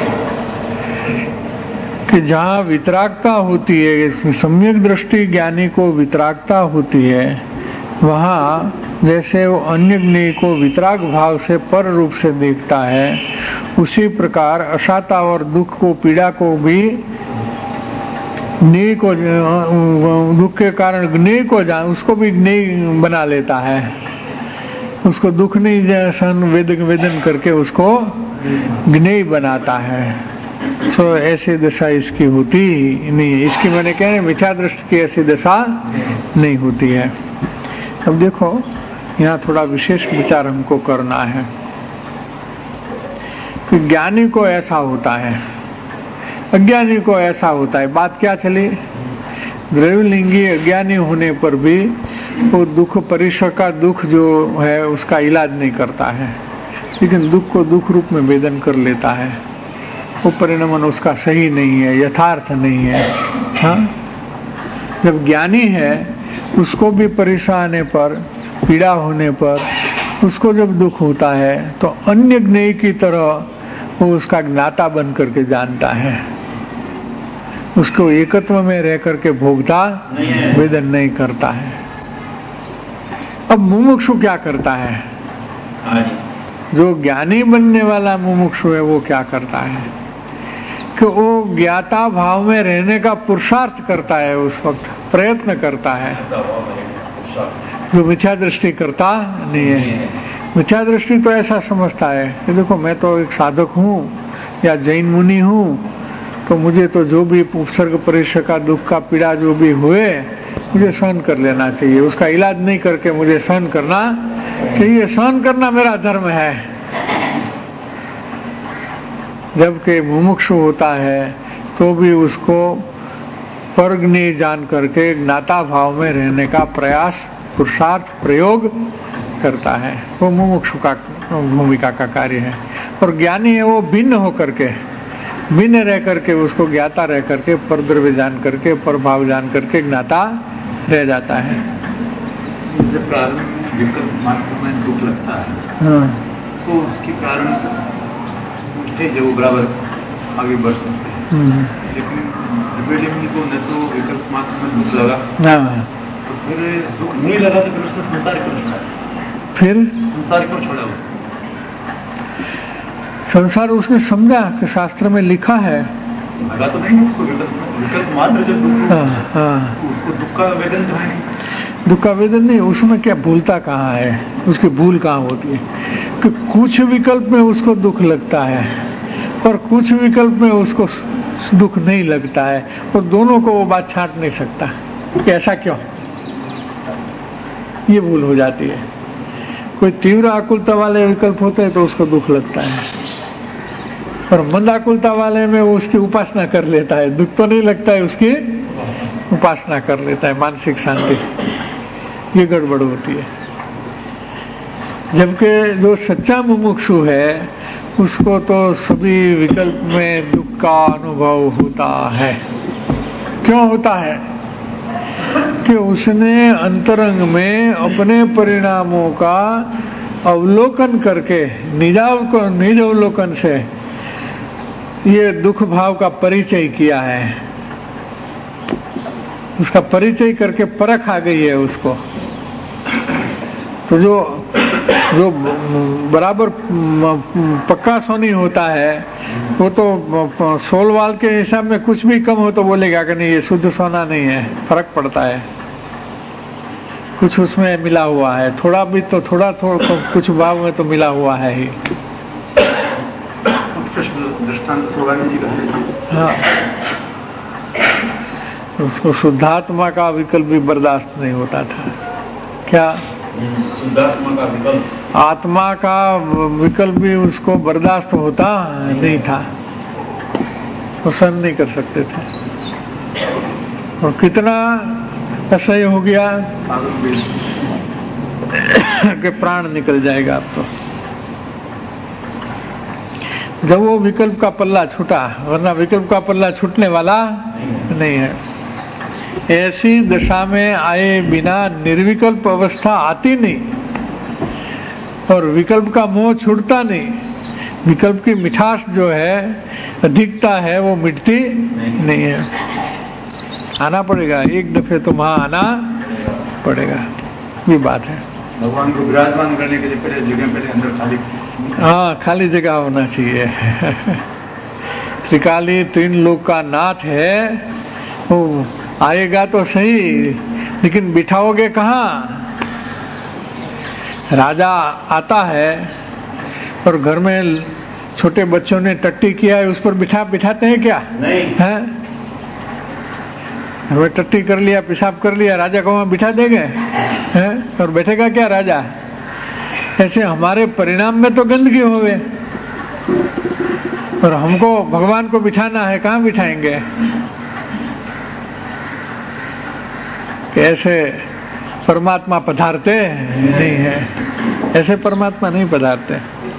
कि जहाँ वितरागता होती है, सम्यक दृष्टि ज्ञानी को वितरागता होती है, वहाँ जैसे वो अन्य ज्ञेय को वितराग भाव से पर रूप से देखता है, उसी प्रकार अशाता और दुख को, पीड़ा को भी ज्ञेय को, दुख के कारण ज्ञेय को जान, उसको भी ज्ञेय बना लेता है। उसको दुख नहीं जैसन वेदन करके उसको ज्ञेय बनाता है। सो ऐसी दशा इसकी होती नहीं है। इसकी मैंने कह रहे मिथ्या दृष्टि की ऐसी दशा नहीं होती है। अब देखो यहाँ थोड़ा विशेष विचार हमको करना है कि ज्ञानी को ऐसा होता है, अज्ञानी को ऐसा होता है। बात क्या चली? द्रव्यलिंगी अज्ञानी होने पर भी वो दुख, परिश्रह का दुख जो है उसका इलाज नहीं करता है, लेकिन दुख को दुख रूप में वेदन कर लेता है। वो परिणाम उसका सही नहीं है, यथार्थ नहीं है। हाँ, जब ज्ञानी है उसको भी परिश्रह आने पर, पीड़ा होने पर उसको जब दुख होता है तो अन्य ज्ञेय की तरह वो उसका ज्ञाता बन करके जानता है, उसको एकत्व में रह करके भोगता वेदन नहीं करता है। अब मुमुक्षु क्या करता है? जो ज्ञानी बनने वाला मुमुक्षु है वो क्या करता है कि वो ज्ञाता भाव में रहने का पुरुषार्थ करता है, उस वक्त प्रयत्न करता है, जो मिथ्या दृष्टि करता नहीं है। मिथ्या दृष्टि तो ऐसा समझता है कि देखो मैं तो एक साधक हूँ या जैन मुनि हूँ, तो मुझे तो जो भी उपसर्ग परिश्रह का, दुख का, पीड़ा जो भी हुए मुझे सहन कर लेना चाहिए, उसका इलाज नहीं करके मुझे सहन करना चाहिए, सहन करना मेरा धर्म है। जबकि मुमुक्षु होता है तो भी उसको परज्ञेय जान करके ज्ञाता भाव में रहने का प्रयास, पुरुषार्थ, प्रयोग करता है। वो मुमुक्षु का भूमिका का कार्य है। और ज्ञानी है वो भिन्न होकर के भिन्न रह करके उसको ज्ञाता रह करके परद्रव्य जान करके परभाव जान करके ज्ञाता रह जाता है। जब प्रारंभ विकल्प मात्र में दुख लगता है हाँ। तो उसकी प्रारंभ उठे जो बराबर आगे बढ़ सकते हैं, लेकिन विवेलिंग को न तो विकल्प मात्र में दुख लगा, हाँ। तो फिर दुख नहीं लगा तो फिर उसने संसार क्यों छोड़ा? फिर संसार क्यों छोड़ा उसने? संसार उसने समझा कि शास्त्र में लिखा है। लगा तो नहीं उसको, विकल्प मात्र जब दुख, हाँ, हाँ। उसको दुख का वेदन तो है नहीं। दुख का वेदन नहीं, उसमें क्या भूलता कहाँ है, उसकी भूल कहाँ होती है कि कुछ विकल्प में उसको दुख लगता है और कुछ विकल्प में उसको दुख नहीं लगता है, और दोनों को वो बात छांट नहीं सकता कि ऐसा क्यों, ये भूल हो जाती है। कोई तीव्र आकुलता वाले विकल्प होते हैं तो उसको दुख लगता है, और मंद आकुलता वाले में वो उसकी उपासना कर लेता है, दुख तो नहीं लगता है, उसकी उपासना कर लेता है, मानसिक शांति। ये गड़बड़ होती है। जबकि जो सच्चा मुमुक्षु है उसको तो सभी विकल्प में दुख का अनुभव होता है। क्यों होता है? कि उसने अंतरंग में अपने परिणामों का अवलोकन करके निज अवलोकन से ये दुख भाव का परिचय किया है। उसका परिचय करके परख आ गई है उसको। तो जो बराबर पक्का सोनी होता है वो तो सोल वाल के हिसाब में कुछ भी कम हो तो बोलेगा कि नहीं ये शुद्ध सोना नहीं है, फर्क पड़ता है, कुछ उसमें मिला हुआ है, थोड़ा भी तो थोड़ा कुछ भाव में तो मिला हुआ है ही। दृष्टांत स्वामी जी का, हाँ, उसको शुद्धात्मा का विकल्प भी बर्दाश्त नहीं होता था। क्या? शुद्धात्मा का विकल्प, आत्मा का विकल्प भी उसको बर्दाश्त होता नहीं था, वो सहन नहीं कर सकते थे। और कितना असह्य हो गया कि प्राण निकल जाएगा अब तो, जब वो विकल्प का पल्ला छूटा, वरना विकल्प का पल्ला छूटने वाला नहीं है। ऐसी दशा में आए बिना निर्विकल्प अवस्था आती नहीं, और विकल्प का मोह छूटता नहीं। विकल्प की मिठास जो है, अधिकता है, वो मिटती नहीं है। आना पड़ेगा, एक दफे तो वहां आना पड़ेगा, ये बात है। भगवान को विराजमान करने के लिए पहले जगह, पहले अंदर खाली, हाँ, खाली जगह होना चाहिए। त्रिकाली तीन लोक का नाथ है, वो आएगा तो सही, लेकिन बिठाओगे कहाँ? राजा आता है और घर में छोटे बच्चों ने टट्टी किया है, उस पर बिठाते हैं क्या? नहीं है? हमें टट्टी कर लिया, पेशाब कर लिया, राजा को वहां बिठा देंगे हैं? और बैठेगा क्या राजा? ऐसे हमारे परिणाम में तो गंदगी होवे, और हमको भगवान को बिठाना है, कहाँ बिठाएंगे? ऐसे परमात्मा पधारते नहीं है, ऐसे परमात्मा नहीं पधारते।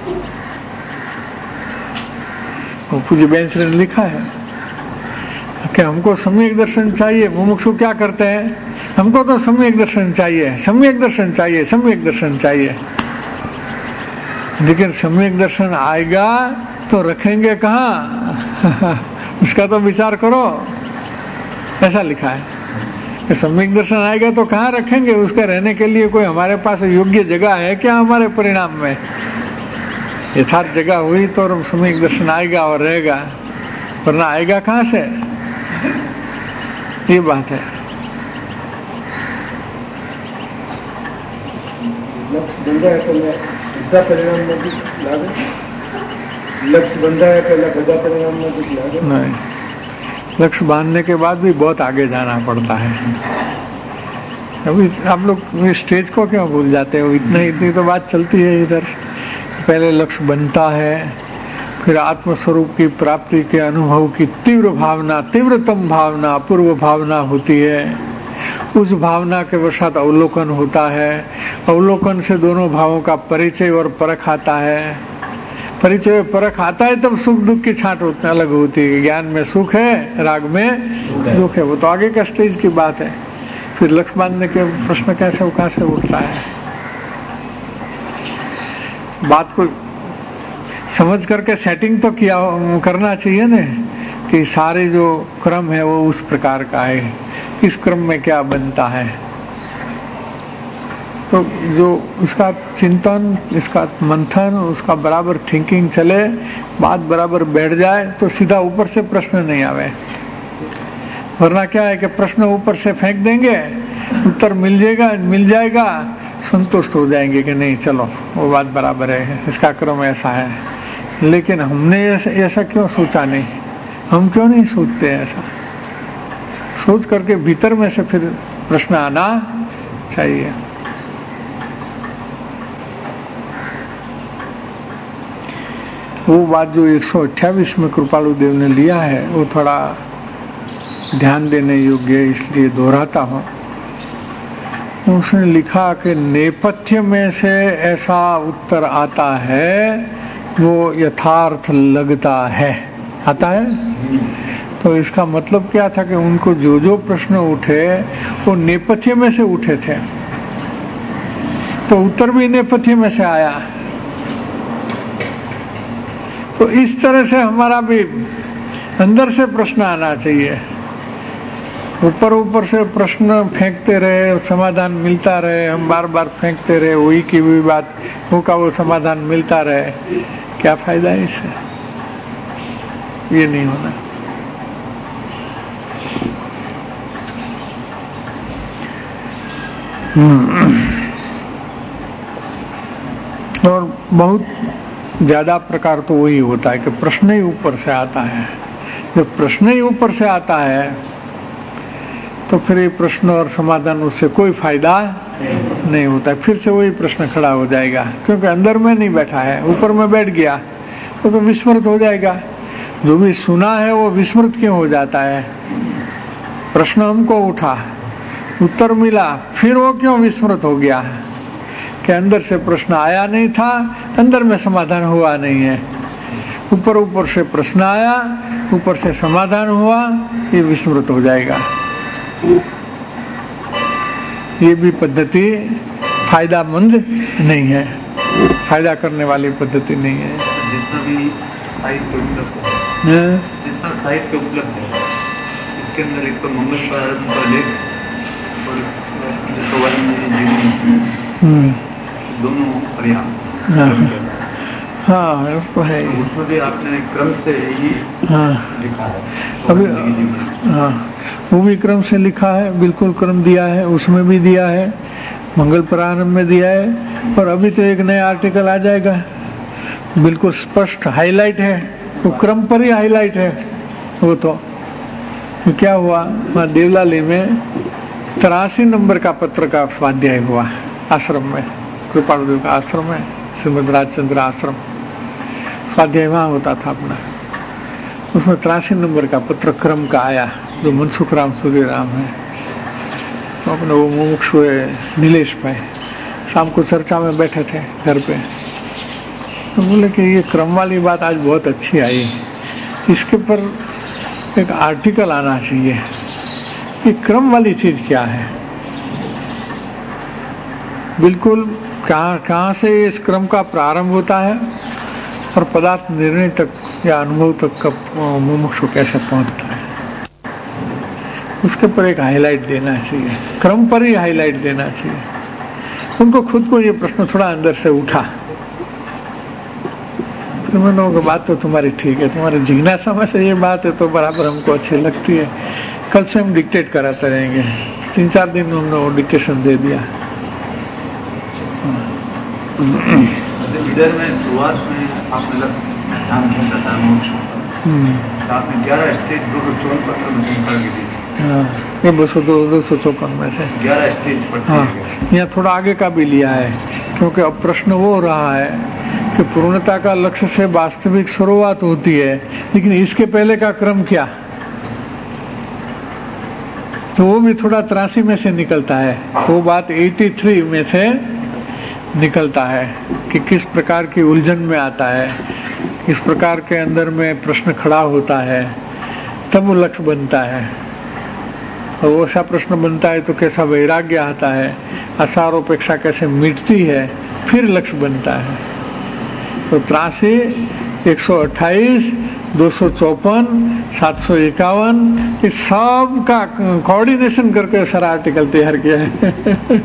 वो पूज्य बेंसरे ने लिखा है कि हमको सम्यक दर्शन चाहिए। मुमुक्षु क्या करते हैं? हमको तो सम्यक दर्शन चाहिए, सम्यक दर्शन चाहिए, सम्यक दर्शन चाहिए। लेकिन सम्यक दर्शन आएगा तो रखेंगे कहाँ? उसका तो विचार करो। ऐसा लिखा है कि सम्यक दर्शन आएगा तो कहाँ रखेंगे? उसका रहने के लिए कोई हमारे पास योग्य जगह है क्या? हमारे परिणाम में यथार्थ जगह हुई तो सम्यक दर्शन आएगा और रहेगा, वरना आएगा कहाँ से? ये बात है। लक्ष्य बंधा है पहले બધા પરિણામ નથી લાગે, લક્ષ્ય બંધા है पहले બધા परिणाम નથી लागे। नहीं, लक्ष्य बांधने के बाद भी बहुत आगे जाना पड़ता है। अभी आप लोग स्टेज को क्यों भूल जाते हो? इतनी तो बात चलती है इधर। पहले लक्ष्य बनता है, फिर आत्मस्वरूप की प्राप्ति के अनुभव की तीव्र भावना, तीव्रतम भावना, अपूर्व भावना होती है। उस भावना के वशात अवलोकन होता है, अवलोकन से दोनों भावों का परिचय और परख आता है, परिचय परख आता है तब सुख दुख की छांट होती अलग होती है। ज्ञान में सुख है, राग में दुख है, वो तो आगे का स्टेज की बात है। फिर लक्ष्य बांधने के प्रश्न कैसे कहाँ से उठता है। बात को समझ करके सेटिंग तो किया करना चाहिए ना, कि सारे जो क्रम है वो उस प्रकार का है, इस क्रम में क्या बनता है। तो जो उसका चिंतन, इसका मंथन, उसका बराबर थिंकिंग चले, बात बराबर बैठ जाए तो सीधा ऊपर से प्रश्न नहीं आवे। वरना क्या है कि प्रश्न ऊपर से फेंक देंगे, उत्तर मिल जाएगा, संतुष्ट हो जाएंगे कि नहीं चलो वो बात बराबर है, इसका क्रम ऐसा है। लेकिन हमने ऐसा क्यों सोचा नहीं, हम क्यों नहीं सोचते ऐसा। सोच करके भीतर में से फिर प्रश्न आना चाहिए। वो बात जो 128 में कृपालु देव ने लिया है वो थोड़ा ध्यान देने योग्य है, इसलिए दोहराता हूँ। उसने लिखा कि नेपथ्य में से ऐसा उत्तर आता है वो यथार्थ लगता है, आता है। तो इसका मतलब क्या था कि उनको जो जो प्रश्न उठे वो नेपथ्य में से उठे थे, तो उत्तर भी नेपथ्य में से आया। तो इस तरह से हमारा भी अंदर से प्रश्न आना चाहिए। ऊपर से प्रश्न फेंकते रहे, समाधान मिलता रहे, हम बार बार फेंकते रहे, वही की वही बात, वो का वो समाधान मिलता रहे, क्या फायदा है इससे। ये नहीं होना। और बहुत ज्यादा प्रकार तो वही होता है कि प्रश्न ही ऊपर से आता है। जब प्रश्न ही ऊपर से आता है तो फिर ये प्रश्न और समाधान उससे कोई फायदा नहीं होता। फिर से वही प्रश्न खड़ा हो जाएगा, क्योंकि अंदर में नहीं बैठा है, ऊपर में बैठ गया वो तो विस्मृत हो जाएगा। जो भी सुना है वो विस्मृत क्यों हो जाता है। प्रश्न हमको उठा, उत्तर मिला, फिर वो क्यों विस्मृत हो गया कि अंदर से प्रश्न आया नहीं था, अंदर में समाधान हुआ नहीं है। ऊपर से प्रश्न आया, ऊपर से समाधान हुआ, ये विस्मृत हो जाएगा। ये भी पद्धति फायदामंद नहीं है, फायदा करने वाली पद्धति नहीं है। जितना भी साहित्य उपलब्ध है, जितना साहित्य उपलब्ध है, इसके अंदर एक तो मंगल प्रारंभ का लेख और दोनों पर्याप्त। हाँ तो है, उसमें भी आपने क्रम से ही लिखा है। अभी हाँ वो भी क्रम से लिखा है, बिल्कुल क्रम दिया है, उसमें भी दिया है, मंगल प्रारंभ में दिया है। और अभी तो एक नया आर्टिकल आ जाएगा, बिल्कुल स्पष्ट हाईलाइट है, तो क्रम पर ही हाईलाइट है। वो तो क्या हुआ, वहाँ देवलाली में 83 नंबर का पत्र का स्वाध्याय हुआ आश्रम में, कृपालु देव का आश्रम है, श्रीमद राजचंद्र आश्रम। स्वाध्याय वहाँ होता था अपना, उसमें 83 नंबर का पत्र क्रम का आया, जो मनसुख राम सूर्यराम है। तो अपने वो मुमुक्षु नीलेश भाई शाम को चर्चा में बैठे थे घर पे, तो बोले कि ये क्रम वाली बात आज बहुत अच्छी आई, इसके पर एक आर्टिकल आना चाहिए कि क्रम वाली चीज क्या है। बिल्कुल कहाँ से इस क्रम का प्रारंभ होता है और पदार्थ निर्णय तक या अनुभव तक का मुमुक्षु कैसे पहुंचता है, उसके पर एक हाईलाइट देना चाहिए, क्रम पर ही हाईलाइट देना चाहिए। उनको खुद को ये प्रश्न थोड़ा अंदर से उठा, फिर मैंने कहा बात तो तुम्हारी ठीक है, तुम्हारी जिज्ञासा में से ये बात है तो बराबर हमको अच्छी लगती है, कल से हम डिक्टेट कराते रहेंगे। 3-4 दिन हमने वो डिक्टेशन दे दिया। इधर में शुरुआत में आपने लक्ष्य ध्यान नहीं करता मोक्ष, आपने 11 स्टेज 254 पत्र में से निकाल के दी। ये 254 में से 11 स्टेज पर। हाँ, यहाँ थोड़ा आगे का भी लिया है, क्योंकि अब प्रश्न वो हो रहा है कि पूर्णता का लक्ष्य से वास्तविक शुरुआत होती है, लेकिन इसके पहले का क्रम क्या, तो वो भी थोड़ा 83 में से निकलता है। वो बात 83 में से निकलता है कि किस प्रकार की उलझन में आता है इस प्रकार के अंदर में प्रश्न खड़ा होता है, तब वो लक्ष्य बनता है। और वो ऐसा प्रश्न बनता है तो कैसा वैराग्य आता है, आसारोपेक्षा कैसे मिटती है, फिर लक्ष्य बनता है। तो 83, 128, 254, 751 इस सब का कोऑर्डिनेशन करके सारा आर्टिकल तैयार किया है।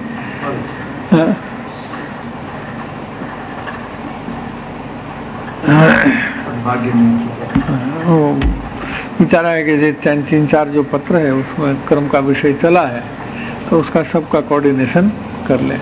वो विचारा है कि ये 3-4 जो पत्र है उसमें कर्म का विषय चला है, तो उसका सबका कोऑर्डिनेशन कर ले।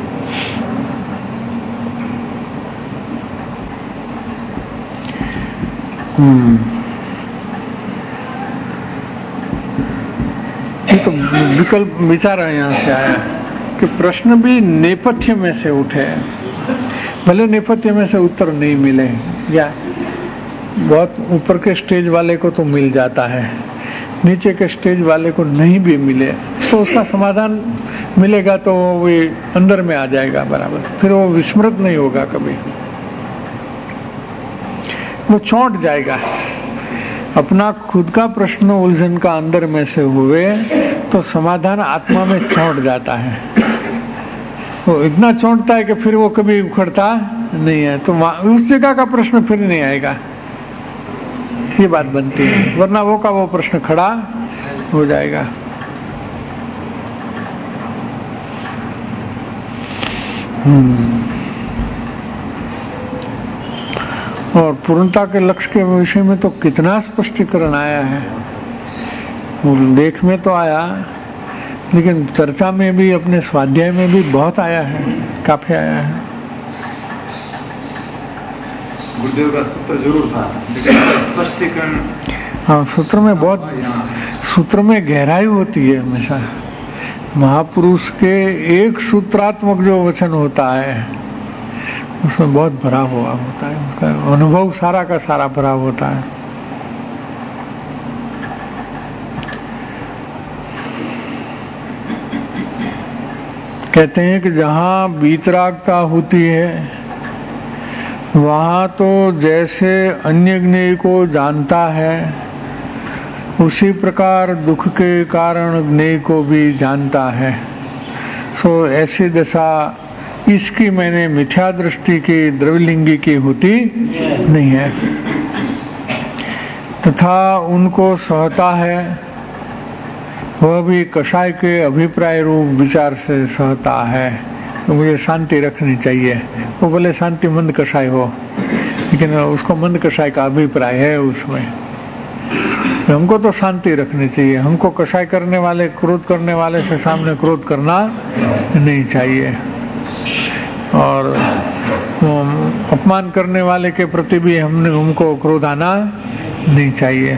तो विकल्प विचार यहाँ से आया कि प्रश्न भी नेपथ्य में से उठे, भले नेपथ्य में से उत्तर नहीं मिले, या बहुत ऊपर के स्टेज वाले को तो मिल जाता है, नीचे के स्टेज वाले को नहीं भी मिले तो उसका समाधान मिलेगा, तो वो अंदर में आ जाएगा बराबर, फिर वो विस्मृत नहीं होगा कभी, वो चौंट जाएगा। अपना खुद का प्रश्न उलझन का अंदर में से हुए तो समाधान आत्मा में चौंट जाता है, वो इतना चौंटता है कि फिर वो कभी उखड़ता नहीं है, तो उस जगह का प्रश्न फिर नहीं आएगा, ये बात बनती है। वरना वो का वो प्रश्न खड़ा हो जाएगा। और पूर्णता के लक्ष्य के विषय में तो कितना स्पष्टीकरण आया है, लेख में तो आया, लेकिन चर्चा में भी, अपने स्वाध्याय में भी बहुत आया है, काफी आया है। गुरुदेव का सूत्र जरूर था, लेकिन स्पष्टीकरण, हाँ, सूत्र में गहराई होती है हमेशा। महापुरुष के एक सूत्रात्मक जो वचन होता है उसमें बहुत भरा हुआ होता है, उसका अनुभव सारा का सारा भरा होता है। कहते हैं कि जहाँ वीतरागता होती है वहाँ तो जैसे अन्य ज्ञेय को जानता है उसी प्रकार दुख के कारण ज्ञेय को भी जानता है। सो ऐसी दशा इसकी मैंने मिथ्या दृष्टि की द्रव्यलिंगी की होती नहीं है, तथा उनको सहता है, वह भी कषाय के अभिप्राय रूप विचार से सहता है। तो मुझे शांति रखनी चाहिए, वो बोले शांति मंद कषाय हो, लेकिन उसको मंद कषाय का अभिप्राय है उसमें। हमको तो शांति रखनी चाहिए, हमको कषाय करने वाले, क्रोध करने वाले से सामने क्रोध करना नहीं चाहिए, और अपमान करने वाले के प्रति भी हमको क्रोध आना नहीं चाहिए।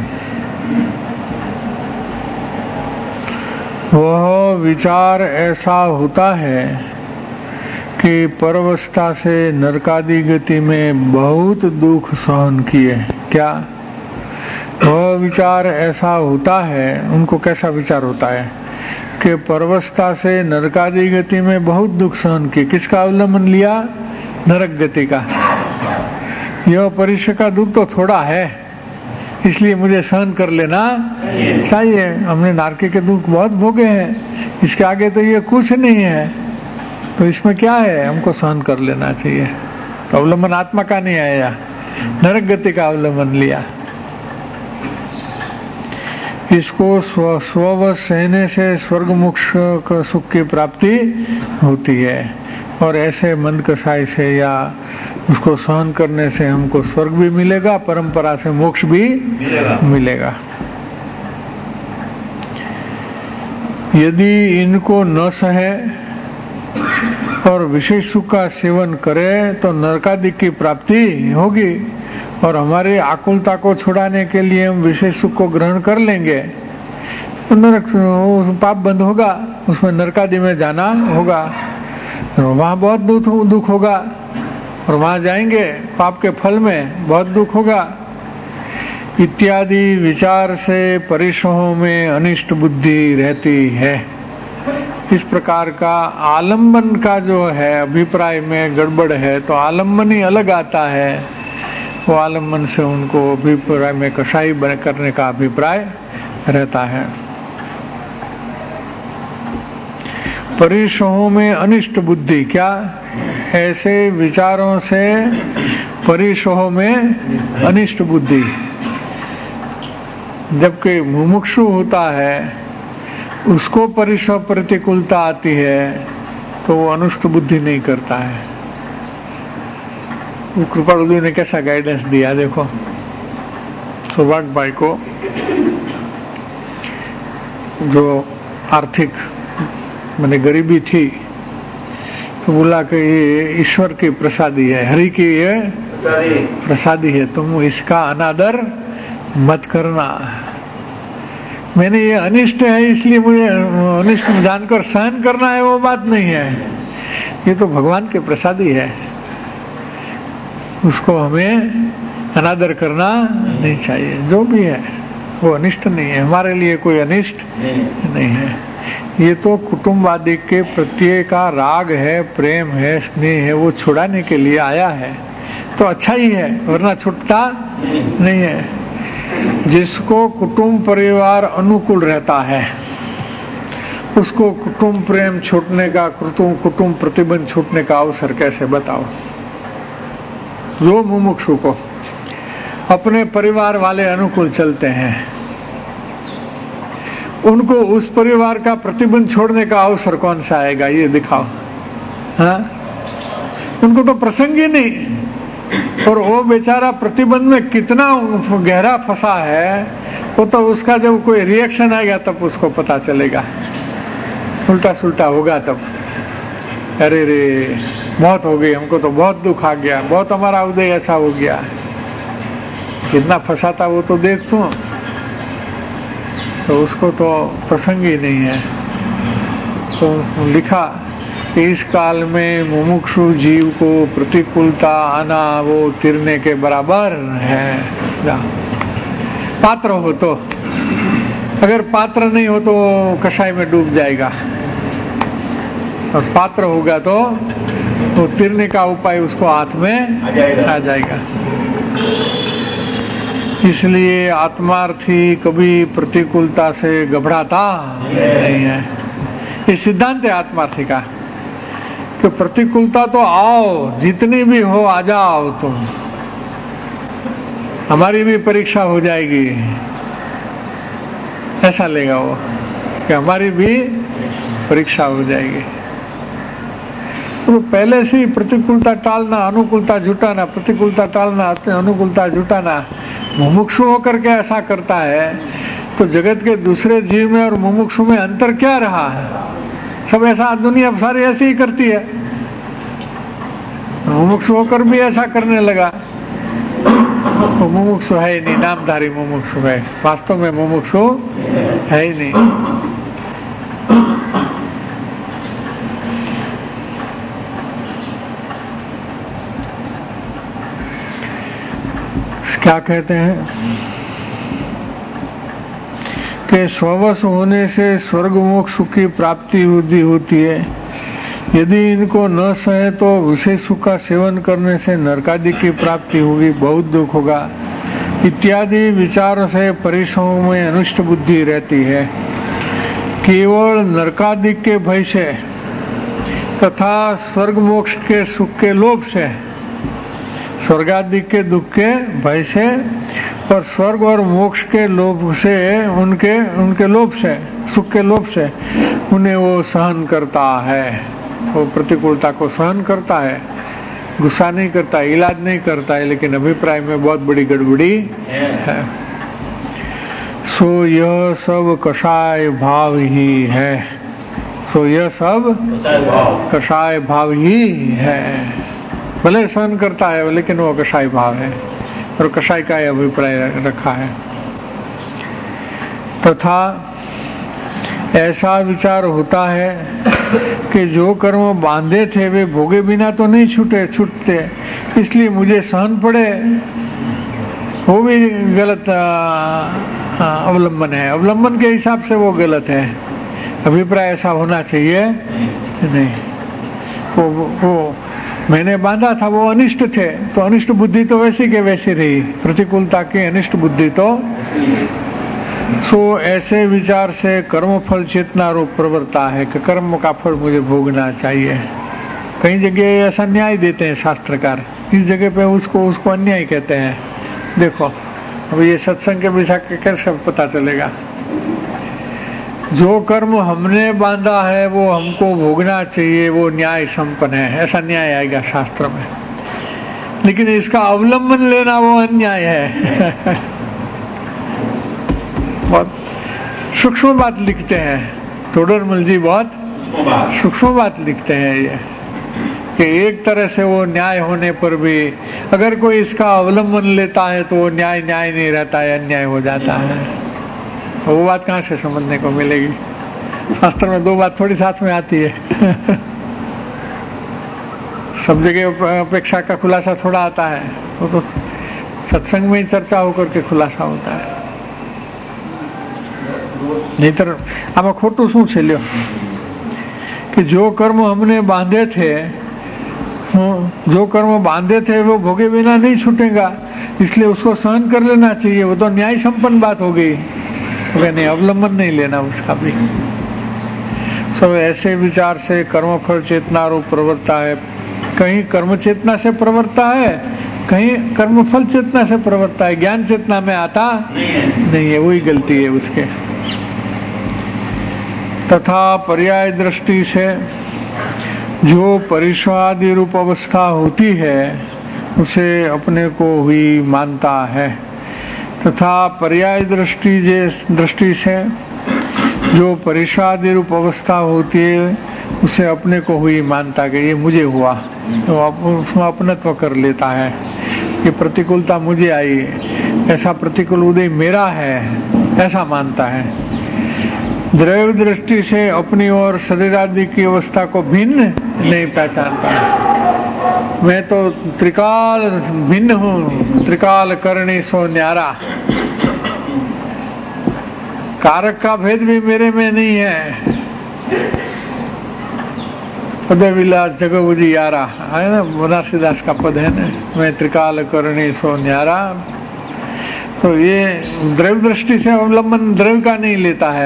वह विचार ऐसा होता है कि परवस्था से नरकादि गति में बहुत दुख सहन किए। क्या वह विचार ऐसा होता है, उनको कैसा विचार होता है कि परवस्था से नरकादि गति में बहुत दुख सहन किए। किसका अवलंबन लिया? नरक गति का। यह परिश्रम का दुख तो थोड़ा है, इसलिए मुझे सहन कर लेना चाहिए। हमने नारकी के दुख बहुत भोगे हैं, इसके आगे तो ये कुछ नहीं है, तो इसमें क्या है, हमको सहन कर लेना चाहिए। तो अवलंबन आत्मा का नहीं आया, नरक गति का अवलंबन लिया। इसको स्व सहने से स्वर्ग मोक्ष सुख की प्राप्ति होती है, और ऐसे मंद कषाय से या उसको सहन करने से हमको स्वर्ग भी मिलेगा, परंपरा से मोक्ष भी मिलेगा। यदि इनको न सहे और विशेष सुख का सेवन करे तो नरकादि की प्राप्ति होगी, और हमारी आकुलता को छुड़ाने के लिए हम विशेष सुख को ग्रहण कर लेंगे तो नरक पाप बंद होगा, उसमें नरकादि में जाना होगा, वहाँ बहुत दुख होगा, और वहाँ जाएंगे पाप के फल में बहुत दुख होगा। इत्यादि विचार से परिश्रमों में अनिष्ट बुद्धि रहती है। इस प्रकार का आलम्बन का जो है अभिप्राय में गड़बड़ है, तो आलम्बन ही अलग आता है वो आलम्बन से उनको अभिप्राय में कसाई करने का अभिप्राय रहता है। परिसहों में अनिष्ट बुद्धि, क्या ऐसे विचारों से परिसहों में अनिष्ट बुद्धि, जबकि मुमुक्षु होता है उसको परिसह प्रतिकूलता आती है तो वो अनिष्ट बुद्धि नहीं करता है। वो कृपालु जी ने कैसा गाइडेंस दिया देखो। सौभाग्य भाई को जो आर्थिक मैंने गरीबी थी तो बोला कि ये ईश्वर की प्रसादी है, हरि की ये प्रसादी है, तुम इसका अनादर मत करना। मैंने ये अनिष्ट है इसलिए मुझे अनिष्ट जानकर सहन करना है, वो बात नहीं है। ये तो भगवान के प्रसादी है, उसको हमें अनादर करना नहीं चाहिए। जो भी है वो अनिष्ट नहीं है, हमारे लिए कोई अनिष्ट नहीं है। ये तो कुटुंबादि के प्रत्यय का राग है, प्रेम है, स्नेह है, वो छुड़ाने के लिए आया है तो अच्छा ही है, वरना छूटता नहीं है। जिसको कुटुंब परिवार अनुकूल रहता है उसको कुटुंब प्रेम छूटने का, कुटुंब प्रतिबंध छूटने का अवसर कैसे बताओ। जो मुमुक्षु को अपने परिवार वाले अनुकूल चलते हैं उनको उस परिवार का प्रतिबंध छोड़ने का अवसर कौन सा आएगा, ये दिखाओ। हाँ, उनको तो प्रसंग ही नहीं। और वो बेचारा प्रतिबंध में कितना गहरा फंसा है वो तो उसका जब कोई रिएक्शन आएगा तब उसको पता चलेगा, उल्टा सुल्टा होगा तब। अरे रे बहुत हो गई, हमको तो बहुत दुख आ गया, बहुत हमारा उदय ऐसा हो गया। कितना फंसा था वो तो देख तो उसको तो प्रसंग ही नहीं है। तो लिखा कि इस काल में मुमुक्षु जीव को प्रतिकूलता आना वो तिरने के बराबर है। पात्र हो तो, अगर पात्र नहीं हो तो कषाय में डूब जाएगा, और पात्र होगा तो तिरने का उपाय उसको हाथ में आ जाएगा। इसलिए आत्मार्थी कभी प्रतिकूलता से घबराता नहीं है। ये सिद्धांत है आत्मार्थी का कि प्रतिकूलता तो आओ, जितनी भी हो आ जाओ, तुम हमारी भी परीक्षा हो जाएगी, ऐसा लेगा वो कि हमारी भी परीक्षा हो जाएगी। तो पहले से ही प्रतिकूलता टालना, अनुकूलता जुटाना, प्रतिकूलता टालना, अनुकूलता जुटाना। मुमुक्षु होकर के ऐसा करता है तो जगत के दूसरे जीव में और मुमुक्षु में अंतर क्या रहा है? सब ऐसा, दुनिया सारी ऐसी ही करती है। मुमुक्षु होकर भी ऐसा करने लगा। वो मुमुक्षु है ही नहीं, नामधारी मुमुक्षु है, वास्तव में मुमुक्षु है ही नहीं। क्या कहते हैं कि स्ववश होने से स्वर्ग मोक्ष सुख की प्राप्ति वृद्धि होती है। यदि इनको न सहे तो विषय सुख का सेवन करने से नरकादि की प्राप्ति होगी, बहुत दुख होगा इत्यादि विचारों से परिसरों में अनिष्ट बुद्धि रहती है। केवल नरकादि के भय से तथा स्वर्ग मोक्ष के सुख के लोभ से, स्वर्गादि के दुख के भय से और स्वर्ग और मोक्ष के लोभ से, उनके लोभ से, सुख के लोभ से उन्हें वो सहन करता है। वो प्रतिकूलता को सहन करता है, गुस्सा नहीं करता, इलाज नहीं करता है, लेकिन अभिप्राय में बहुत बड़ी गड़बड़ी है। सो यह सब कषाय भाव ही है। सो यह सब कषाय भाव ही है। भले सहन करता है लेकिन वो कषाय भाव है, और कषाय का अभिप्राय रखा है। तथा ऐसा विचार होता है कि जो कर्म बांधे थे वे भोगे बिना तो नहीं छूटते, इसलिए मुझे सहन पड़े। वो भी गलत अवलंबन है, अवलंबन के हिसाब से वो गलत है। अभिप्राय ऐसा होना चाहिए नहीं। वो मैंने बांधा था वो अनिष्ट थे, तो अनिष्ट बुद्धि तो वैसी के वैसी रही, प्रतिकूलता की अनिष्ट बुद्धि तो। सो ऐसे विचार से कर्म फल चेतना रूप प्रवृत्ता है कि कर्म का फल मुझे भोगना चाहिए। कई जगह ऐसा न्याय देते हैं शास्त्रकार, इस जगह पे उसको अन्याय कहते हैं। देखो अब ये सत्संग के विषय के कैसे पता चलेगा। जो कर्म हमने बांधा है वो हमको भोगना चाहिए, वो न्याय संपन्न है, ऐसा न्याय आएगा शास्त्र में। लेकिन इसका अवलंबन लेना वो अन्याय है। बहुत सूक्ष्म बात लिखते हैं तोडरमल जी, बहुत सूक्ष्म बात लिखते हैं ये, कि एक तरह से वो न्याय होने पर भी अगर कोई इसका अवलंबन लेता है तो वो न्याय नहीं रहता है, अन्याय हो जाता है। वो बात कहाँ से समझने को मिलेगी? शास्त्र में दो बात थोड़ी साथ में आती है। सब जगह अपेक्षा का खुलासा थोड़ा आता है, वो तो सत्संग में ही चर्चा होकर के खुलासा होता है। नहींतर आमा खोटू शू छे ल्यो कि जो कर्म हमने बांधे थे, जो कर्म बांधे थे वो भोगे बिना नहीं छूटेगा, इसलिए उसको सहन कर लेना चाहिए। वो तो न्याय संपन्न बात हो गई, नहीं अवलंबन नहीं लेना उसका भी। सब ऐसे विचार से कर्म फल चेतना रूप प्रवृत्ता है। कहीं कर्म चेतना से प्रवृत्ता है, कहीं कर्म फल चेतना से प्रवृत्ता है, ज्ञान चेतना में आता नहीं है, वही गलती है उसके। तथा पर्याय दृष्टि से जो परिश्वादि रूप अवस्था होती है उसे अपने को हुई मानता है। तथा पर्याय दृष्टि से जो परिश्वादि रूप अवस्था होती है उसे अपने को हुई मानता कि ये मुझे हुआ, तो उसमें अपनत्व कर लेता है। ये प्रतिकूलता मुझे आई, ऐसा प्रतिकूल उदय मेरा है, ऐसा मानता है। द्रव्य दृष्टि से अपनी और शरीर आदि की अवस्था को भिन्न नहीं पहचानता। मैं तो त्रिकाल भिन्न हूँ, त्रिकाल करणी सो न्यारा। कारक का भेद भी मेरे में नहीं है। पद विलास जगबुझी यारा है ना, बनारसीदास का पद है ना, मैं त्रिकाल करणी सो न्यारा। तो ये द्रव्य दृष्टि से अवलंबन द्रव्य का नहीं लेता है,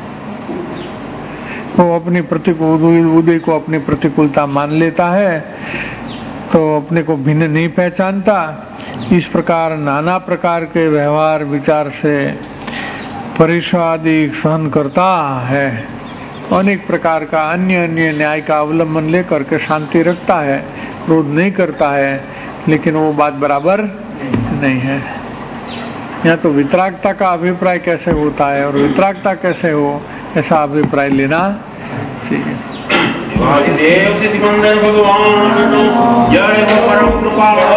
वो अपनी उदय को अपनी प्रतिकूलता मान लेता है, तो अपने को भिन्न नहीं पहचानता। इस प्रकार नाना प्रकार के व्यवहार विचार से परिश्वादि सहन करता है, अनेक प्रकार का अन्य न्याय का अवलंबन लेकर के शांति रखता है, क्रोध नहीं करता है, लेकिन वो बात बराबर नहीं है। यहाँ तो वितरागता का अभिप्राय कैसे होता है और वितरागता कैसे हो, ऐसा अभिप्राय लेना चाहिए। देव से सिकंदर भगवान जय परम कृपा।